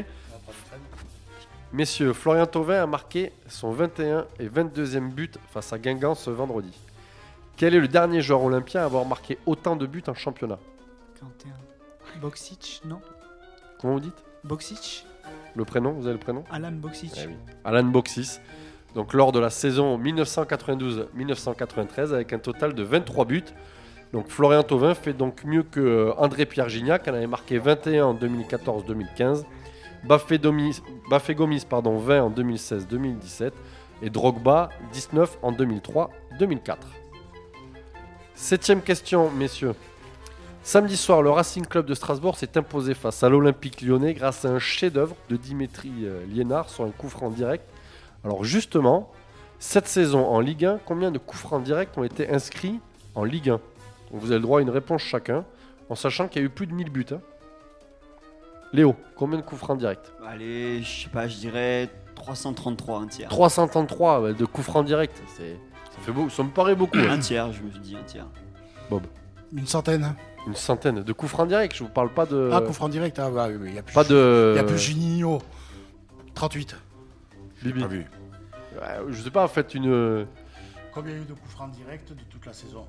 Messieurs, Florian Thauvin a marqué son vingt et un et vingt-deuxième but face à Guingamp ce vendredi. Quel est le dernier joueur olympien à avoir marqué autant de buts en championnat? Quentin. Boxic, non. Comment vous dites? Boxic. Le prénom, vous avez le prénom? Alan Boxic. Eh oui. Alan Boxis. Donc lors de la saison dix-neuf cent quatre-vingt-douze dix-neuf cent quatre-vingt-treize avec un total de vingt-trois buts. Donc Florian Thauvin fait donc mieux que euh, André-Pierre Gignac, qui en avait marqué vingt et un en deux mille quatorze deux mille quinze. Bafé Gomis, Bafé Gomis pardon, vingt en deux mille seize deux mille dix-sept. Et Drogba dix-neuf en deux mille trois deux mille quatre. Septième question, messieurs. Samedi soir, le Racing Club de Strasbourg s'est imposé face à l'Olympique Lyonnais grâce à un chef-d'œuvre de Dimitri euh, Liénard sur un coup franc direct. Alors justement, cette saison en Ligue un, combien de coups francs directs ont été inscrits en Ligue un? Donc vous avez le droit à une réponse chacun, en sachant qu'il y a eu plus de mille buts. hein. Léo, combien de coups francs directs? Allez, je sais pas, je dirais trois cent trente-trois, un tiers. trois cent trente-trois ouais, de coups francs directs. C'est, ça, fait beau, ça me paraît beaucoup. hein. Un tiers, je me suis dit un tiers. Une centaine. Une centaine de coups francs directs. Je vous parle pas de. Ah, coup franc direct. Ah, bah, oui, oui, il y a plus. pas de. Il y a plus Juninho. trente-huit. Bibi. Pas vu. Ouais, je sais pas, faites une. Combien il y a eu de coups francs directs de toute la saison?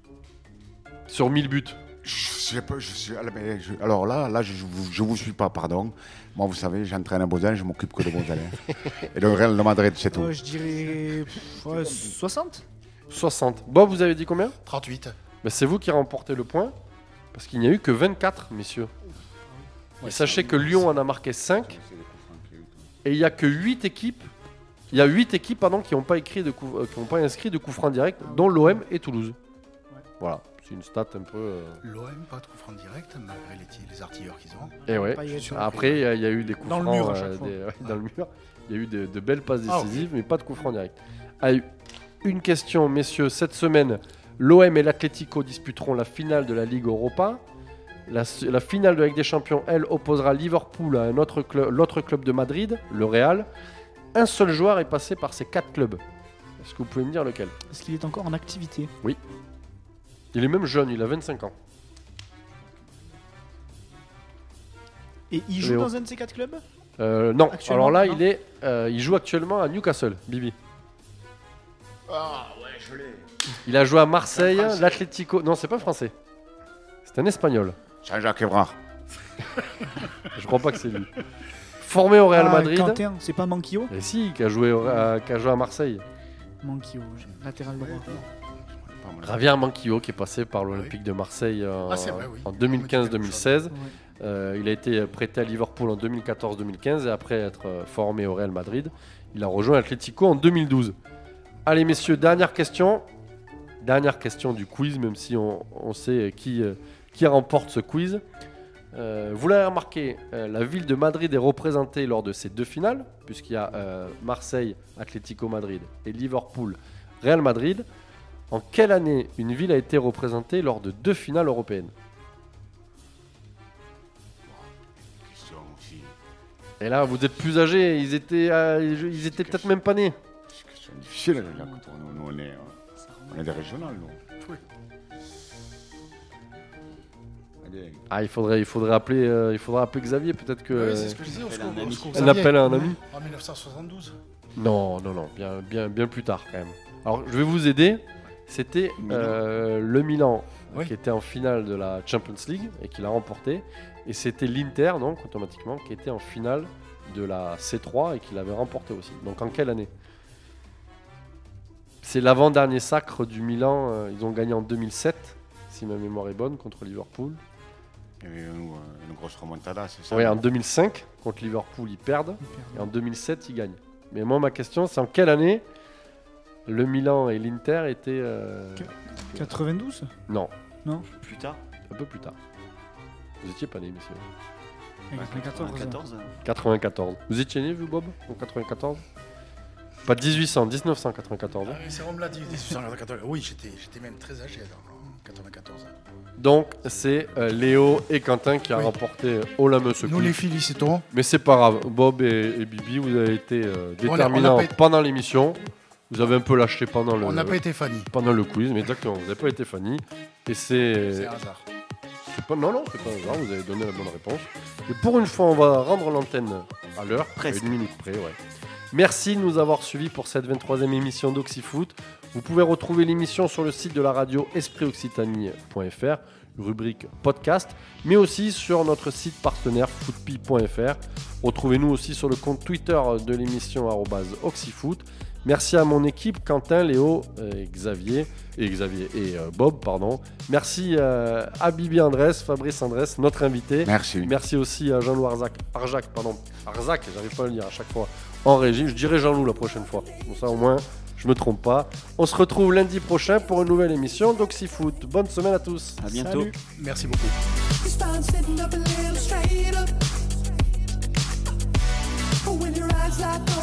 Sur mille buts. Je sais pas, je sais- alors, mais je- alors là, là, je, je, vous- je vous suis pas, pardon. Moi, vous savez, j'entraîne à Bozan, je m'occupe que de Bozan. Et le Real de Madrid, c'est tout. Euh, je dirais pff, ouais, soixante. soixante. Bob, vous avez dit combien? trente-huit. Ben, c'est vous qui remportez le point. Parce qu'il n'y a eu que vingt-quatre, messieurs. Et sachez que Lyon en a marqué cinq. Et il n'y a que huit équipes. Il y a huit équipes pardon, qui n'ont pas, écrit de coup- euh, qui ont pas inscrit de coups francs directs, dont l'O M et Toulouse. Voilà, c'est une stat un peu. euh, L'O M, pas de coup franc direct, malgré les, les artilleurs qu'ils ont. Et ouais. Payet. Après, il y, a- il y a eu des coups Dans le francs mur à chaque euh, fois. des- ouais, dans le mur. Il y a eu de, de belles passes Ah, ok. décisives, mais pas de coups francs directs. Allez, une question, messieurs. Cette semaine, l'O M et l'Atlético disputeront la finale de la Ligue Europa. La, la finale de la Ligue des Champions, elle, opposera Liverpool à un autre club, l'autre club de Madrid, le Real. Un seul joueur est passé par ces quatre clubs. Est-ce que vous pouvez me dire lequel? Est-ce qu'il est encore en activité? Il est même jeune, il a vingt-cinq ans. Et il joue Léo. dans un de ces quatre clubs? Euh, non, Actuellement, alors là, non il, est, euh, il joue actuellement à Newcastle, Bibi. Ah, ouais, je l'ai. Il a joué à Marseille, Un Français. l'Atlético. Non, c'est pas français. C'est un espagnol. Jean-Jacques Évrard. Je crois pas que c'est lui. Formé au Real Ah, Madrid. Quentin, c'est pas Manquillo? Et si, qui a joué, au- à, qui a joué à Marseille. Manquillo, j'ai- latéral droit. Javier Manquillo qui est passé par l'Olympique de Marseille en, Ah, c'est vrai, oui. en deux mille quinze deux mille seize. Ouais. Euh, il a été prêté à Liverpool en deux mille quatorze deux mille quinze et après être euh, formé au Real Madrid, il a rejoint l'Atlético en deux mille douze. Allez messieurs, dernière question. Dernière question du quiz, même si on, on sait qui, euh, qui remporte ce quiz. Euh, vous l'avez remarqué, euh, la ville de Madrid est représentée lors de ces deux finales, puisqu'il y a euh, Marseille, Atlético Madrid et Liverpool, Real Madrid. En quelle année une ville a été représentée lors de deux finales européennes? Question aussi. Et là, vous êtes plus âgés, ils étaient, euh, ils étaient peut-être même pas nés. C'est une question difficile, là, quand on, nous, on est, euh, on est des régionales, nous. Oui. Allez, Ah, il faudrait, il faudrait appeler, euh, il faudrait appeler Xavier, peut-être que. Oui, c'est ce que je disais. Au appelle secours, un au ami. secours, On Xavier. appelle un ami. En mille neuf cent soixante-douze. Non, non, non, bien, bien, bien plus tard quand même. Alors, je vais vous aider. C'était Milan. euh, le Milan Oui. qui était en finale de la Champions League et qui l'a remporté. Et c'était l'Inter, donc automatiquement, qui était en finale de la C trois et qui l'avait remporté aussi. Donc en quelle année? C'est l'avant-dernier sacre du Milan. euh, Ils ont gagné en deux mille sept, si ma mémoire est bonne, contre Liverpool. il y avait une, une grosse remontada, c'est ça? Oui, en deux mille cinq, contre Liverpool, ils perdent. Et en deux mille sept, ils gagnent. Mais moi, ma question, c'est en quelle année le Milan et l'Inter étaient... euh, quatre-vingt-douze. Non, Plus tard, un peu plus tard. Vous étiez pas nés, messieurs. quatre-vingt-quatorze. quatorze. quatre-vingt-quatorze. Vous étiez né, vous, Bob, en quatre-vingt-quatorze? Pas dix-huit cents, dix-neuf cent quatre-vingt-quatorze. Ah, oui, c'est on me l'a dit, dix-huit cent quatre-vingt-quatorze. Oui, j'étais, j'étais même très âgé alors, en quatre-vingt-quatorze. Donc, c'est euh, Léo et Quentin qui a Oui. remporté haut la meuse. Nous les félicitons. Mais c'est pas grave. Bob et, et Bibi, vous avez été euh, On a- on déterminants n'a pas été- pendant l'émission. Vous avez un peu lâché pendant le, On n'a pas été Fanny. pendant le quiz, mais exactement. Vous n'avez pas été Fanny. Et c'est... C'est un hasard. c'est pas, non, non, c'est pas un hasard. Vous avez donné la bonne réponse. Et pour une fois, on va rendre l'antenne à l'heure. Presque. À une minute près, ouais. Merci de nous avoir suivis pour cette vingt-troisième émission d'Oxyfoot. Vous pouvez retrouver l'émission sur le site de la radio esprit occitanie point f r, rubrique podcast, mais aussi sur notre site partenaire footpi point f r. Retrouvez-nous aussi sur le compte Twitter de l'émission arobase oxyfoot. Merci à mon équipe, Quentin, Léo, euh, Xavier et Xavier et euh, Bob, pardon. Merci euh, à Bibi Andrés, Fabrice Andrés, notre invité. Merci. Merci aussi à Jean-Loup Arzac, Arzac, pardon, Arzac, j'arrive pas à le dire à chaque fois, en régie. Je dirai Jean-Loup la prochaine fois. Comme ça, au moins, je me trompe pas. On se retrouve lundi prochain pour une nouvelle émission d'Oxyfoot. Bonne semaine à tous. À bientôt. Salut. Merci beaucoup. You start sitting up a little straighter. When your eyes lock